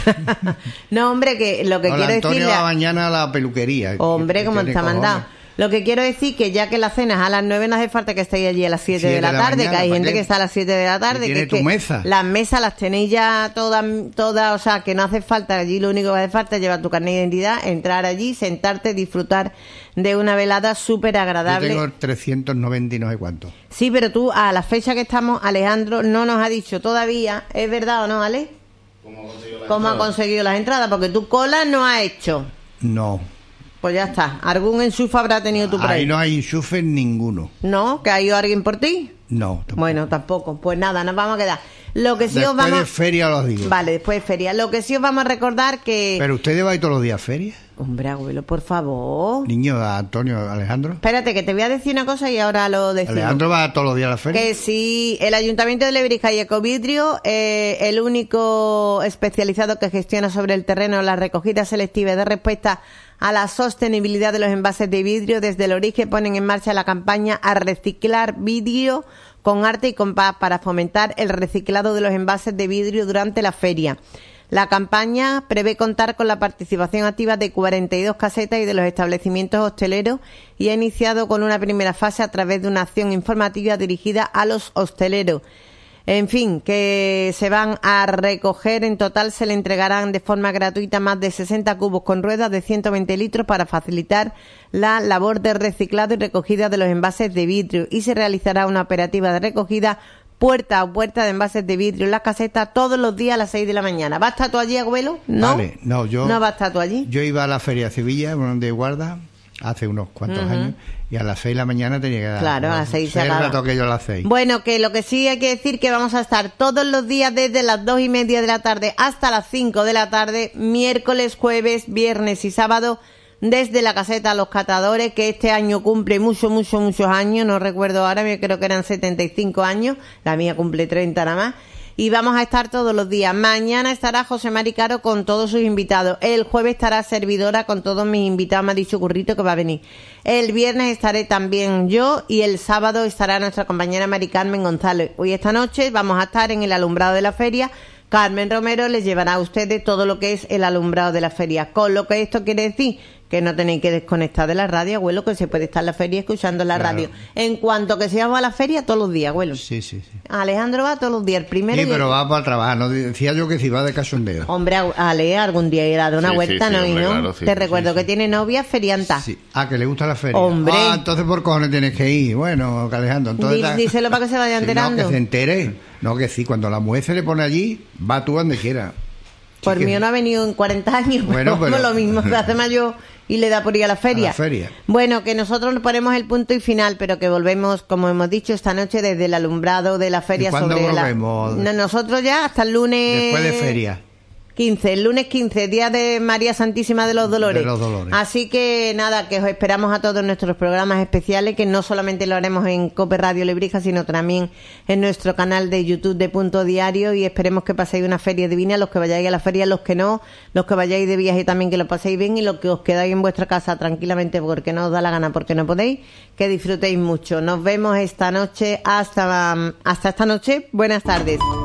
Speaker 2: No, hombre, que lo que
Speaker 3: Hola,
Speaker 2: quiero
Speaker 3: Antonio
Speaker 2: decirle...
Speaker 3: va mañana a la peluquería.
Speaker 2: Hombre, como está mandado. Lo que quiero decir que ya que la cena es a las nueve, no hace falta que estéis allí a las siete de la, la tarde, mañana, que hay gente que está a las siete de la tarde.
Speaker 3: Tiene
Speaker 2: que,
Speaker 3: tu
Speaker 2: que
Speaker 3: mesa.
Speaker 2: Las mesas las tenéis ya todas, todas, o sea, que no hace falta, allí lo único que hace falta es llevar tu carnet de identidad, entrar allí, sentarte, disfrutar de una velada súper agradable.
Speaker 3: Yo tengo trescientos noventa y no sé cuánto.
Speaker 2: Sí, pero tú, a la fecha que estamos, Alejandro no nos ha dicho todavía, ¿es verdad o no, Ale?
Speaker 5: ¿Cómo ha conseguido,
Speaker 2: ¿Cómo ha conseguido las entradas? Porque tu cola no ha hecho.
Speaker 3: No.
Speaker 2: Pues ya está. ¿Algún enchufe habrá tenido tú por ahí?
Speaker 3: Ahí no hay enchufe ninguno.
Speaker 2: ¿No? ¿Que ha ido alguien por ti?
Speaker 3: No, tampoco.
Speaker 2: Bueno, tampoco. Pues nada, nos vamos a quedar. Lo que sí
Speaker 3: después
Speaker 2: os vamos...
Speaker 3: de feria los digo.
Speaker 2: Vale, después de feria. Lo que sí os vamos a recordar que...
Speaker 3: ¿Pero ustedes van todos los días a feria?
Speaker 2: Hombre, abuelo, por favor.
Speaker 3: Niño, Antonio, Alejandro.
Speaker 2: Espérate, que te voy a decir una cosa y ahora lo decimos.
Speaker 3: Alejandro va todos los días a la feria.
Speaker 2: Que sí, el Ayuntamiento de Lebrija y Ecovidrio, eh, el único especializado que gestiona sobre el terreno la recogida selectiva de respuesta a la sostenibilidad de los envases de vidrio, desde el origen ponen en marcha la campaña a reciclar vidrio con arte y compás para fomentar el reciclado de los envases de vidrio durante la feria. La campaña prevé contar con la participación activa de cuarenta y dos casetas y de los establecimientos hosteleros y ha iniciado con una primera fase a través de una acción informativa dirigida a los hosteleros. En fin, que se van a recoger, en total se le entregarán de forma gratuita más de sesenta cubos con ruedas de ciento veinte litros para facilitar la labor de reciclado y recogida de los envases de vidrio, y se realizará una operativa de recogida puerta a puerta de envases de vidrio en las casetas todos los días a las seis de la mañana. ¿Va a estar tú allí, abuelo? No,
Speaker 3: vale, no, yo,
Speaker 2: no va a estar tú allí.
Speaker 3: Yo iba a la Feria de Sevilla, de guarda, hace unos cuantos uh-huh. años, y a las seis de la mañana tenía que dar.
Speaker 2: Claro, a las seis se acaba.
Speaker 3: El rato que yo a las seis.
Speaker 2: Bueno, que lo que sí hay que decir que vamos a estar todos los días desde las dos y media de la tarde hasta las cinco de la tarde, miércoles, jueves, viernes y sábado, desde la caseta Los Catadores, que este año cumple muchos, muchos, muchos años, no recuerdo ahora, yo creo que eran setenta y cinco años, la mía cumple treinta nada más. Y vamos a estar todos los días. Mañana estará José Mari Caro con todos sus invitados. El jueves estará Servidora con todos mis invitados. Me ha dicho Currito que va a venir. El viernes estaré también yo y el sábado estará nuestra compañera Mari Carmen González. Hoy esta noche vamos a estar en el alumbrado de la feria. Carmen Romero les llevará a ustedes todo lo que es el alumbrado de la feria. Con lo que esto quiere decir que no tenéis que desconectar de la radio, abuelo, que se puede estar en la feria escuchando la claro. radio. En cuanto que se va a la feria, todos los días, abuelo.
Speaker 3: Sí, sí, sí.
Speaker 2: Alejandro va todos los días, el primero.
Speaker 3: Sí, pero el... va para trabajar, no decía yo que si va de cachondeo.
Speaker 2: Hombre, Ale, algún día irá de una
Speaker 5: sí,
Speaker 2: vuelta,
Speaker 5: sí,
Speaker 2: ¿no?
Speaker 5: Sí, hombre,
Speaker 2: ¿no?
Speaker 5: claro, sí,
Speaker 2: Te
Speaker 5: sí,
Speaker 2: recuerdo
Speaker 5: sí,
Speaker 2: que
Speaker 5: sí.
Speaker 2: tiene novia ferianta.
Speaker 3: Sí. Ah, que le gusta la feria.
Speaker 2: Hombre.
Speaker 3: Ah, entonces por cojones tienes que ir. Bueno, Alejandro, entonces...
Speaker 2: Dí, díselo para que se vaya
Speaker 3: sí,
Speaker 2: enterando.
Speaker 3: No, que se entere. No, que sí, cuando la mujer se le pone allí, va tú donde quiera.
Speaker 2: Por
Speaker 3: sí,
Speaker 2: mí
Speaker 3: que...
Speaker 2: no ha venido en cuarenta años,
Speaker 3: bueno,
Speaker 2: pero,
Speaker 3: pero...
Speaker 2: lo mismo, se hace mayor y le da por ir a la feria.
Speaker 3: A la feria.
Speaker 2: Bueno, que nosotros le ponemos el punto y final, pero que volvemos, como hemos dicho, esta noche desde el alumbrado de la feria.
Speaker 3: ¿Y cuándo
Speaker 2: sobre
Speaker 3: volvemos?
Speaker 2: La... No, nosotros ya hasta el lunes...
Speaker 3: Después de feria.
Speaker 2: quince, el lunes quince, día de María Santísima de los Dolores.
Speaker 3: De los Dolores.
Speaker 2: Así que nada, que os esperamos a todos nuestros programas especiales, que no solamente lo haremos en Cope Radio Lebrija, sino también en nuestro canal de YouTube de Punto Diario, y esperemos que paséis una feria divina, los que vayáis a la feria, los que no, los que vayáis de viaje también que lo paséis bien, y los que os quedáis en vuestra casa tranquilamente porque no os da la gana, porque no podéis, que disfrutéis mucho. Nos vemos esta noche, hasta, hasta esta noche. Buenas tardes.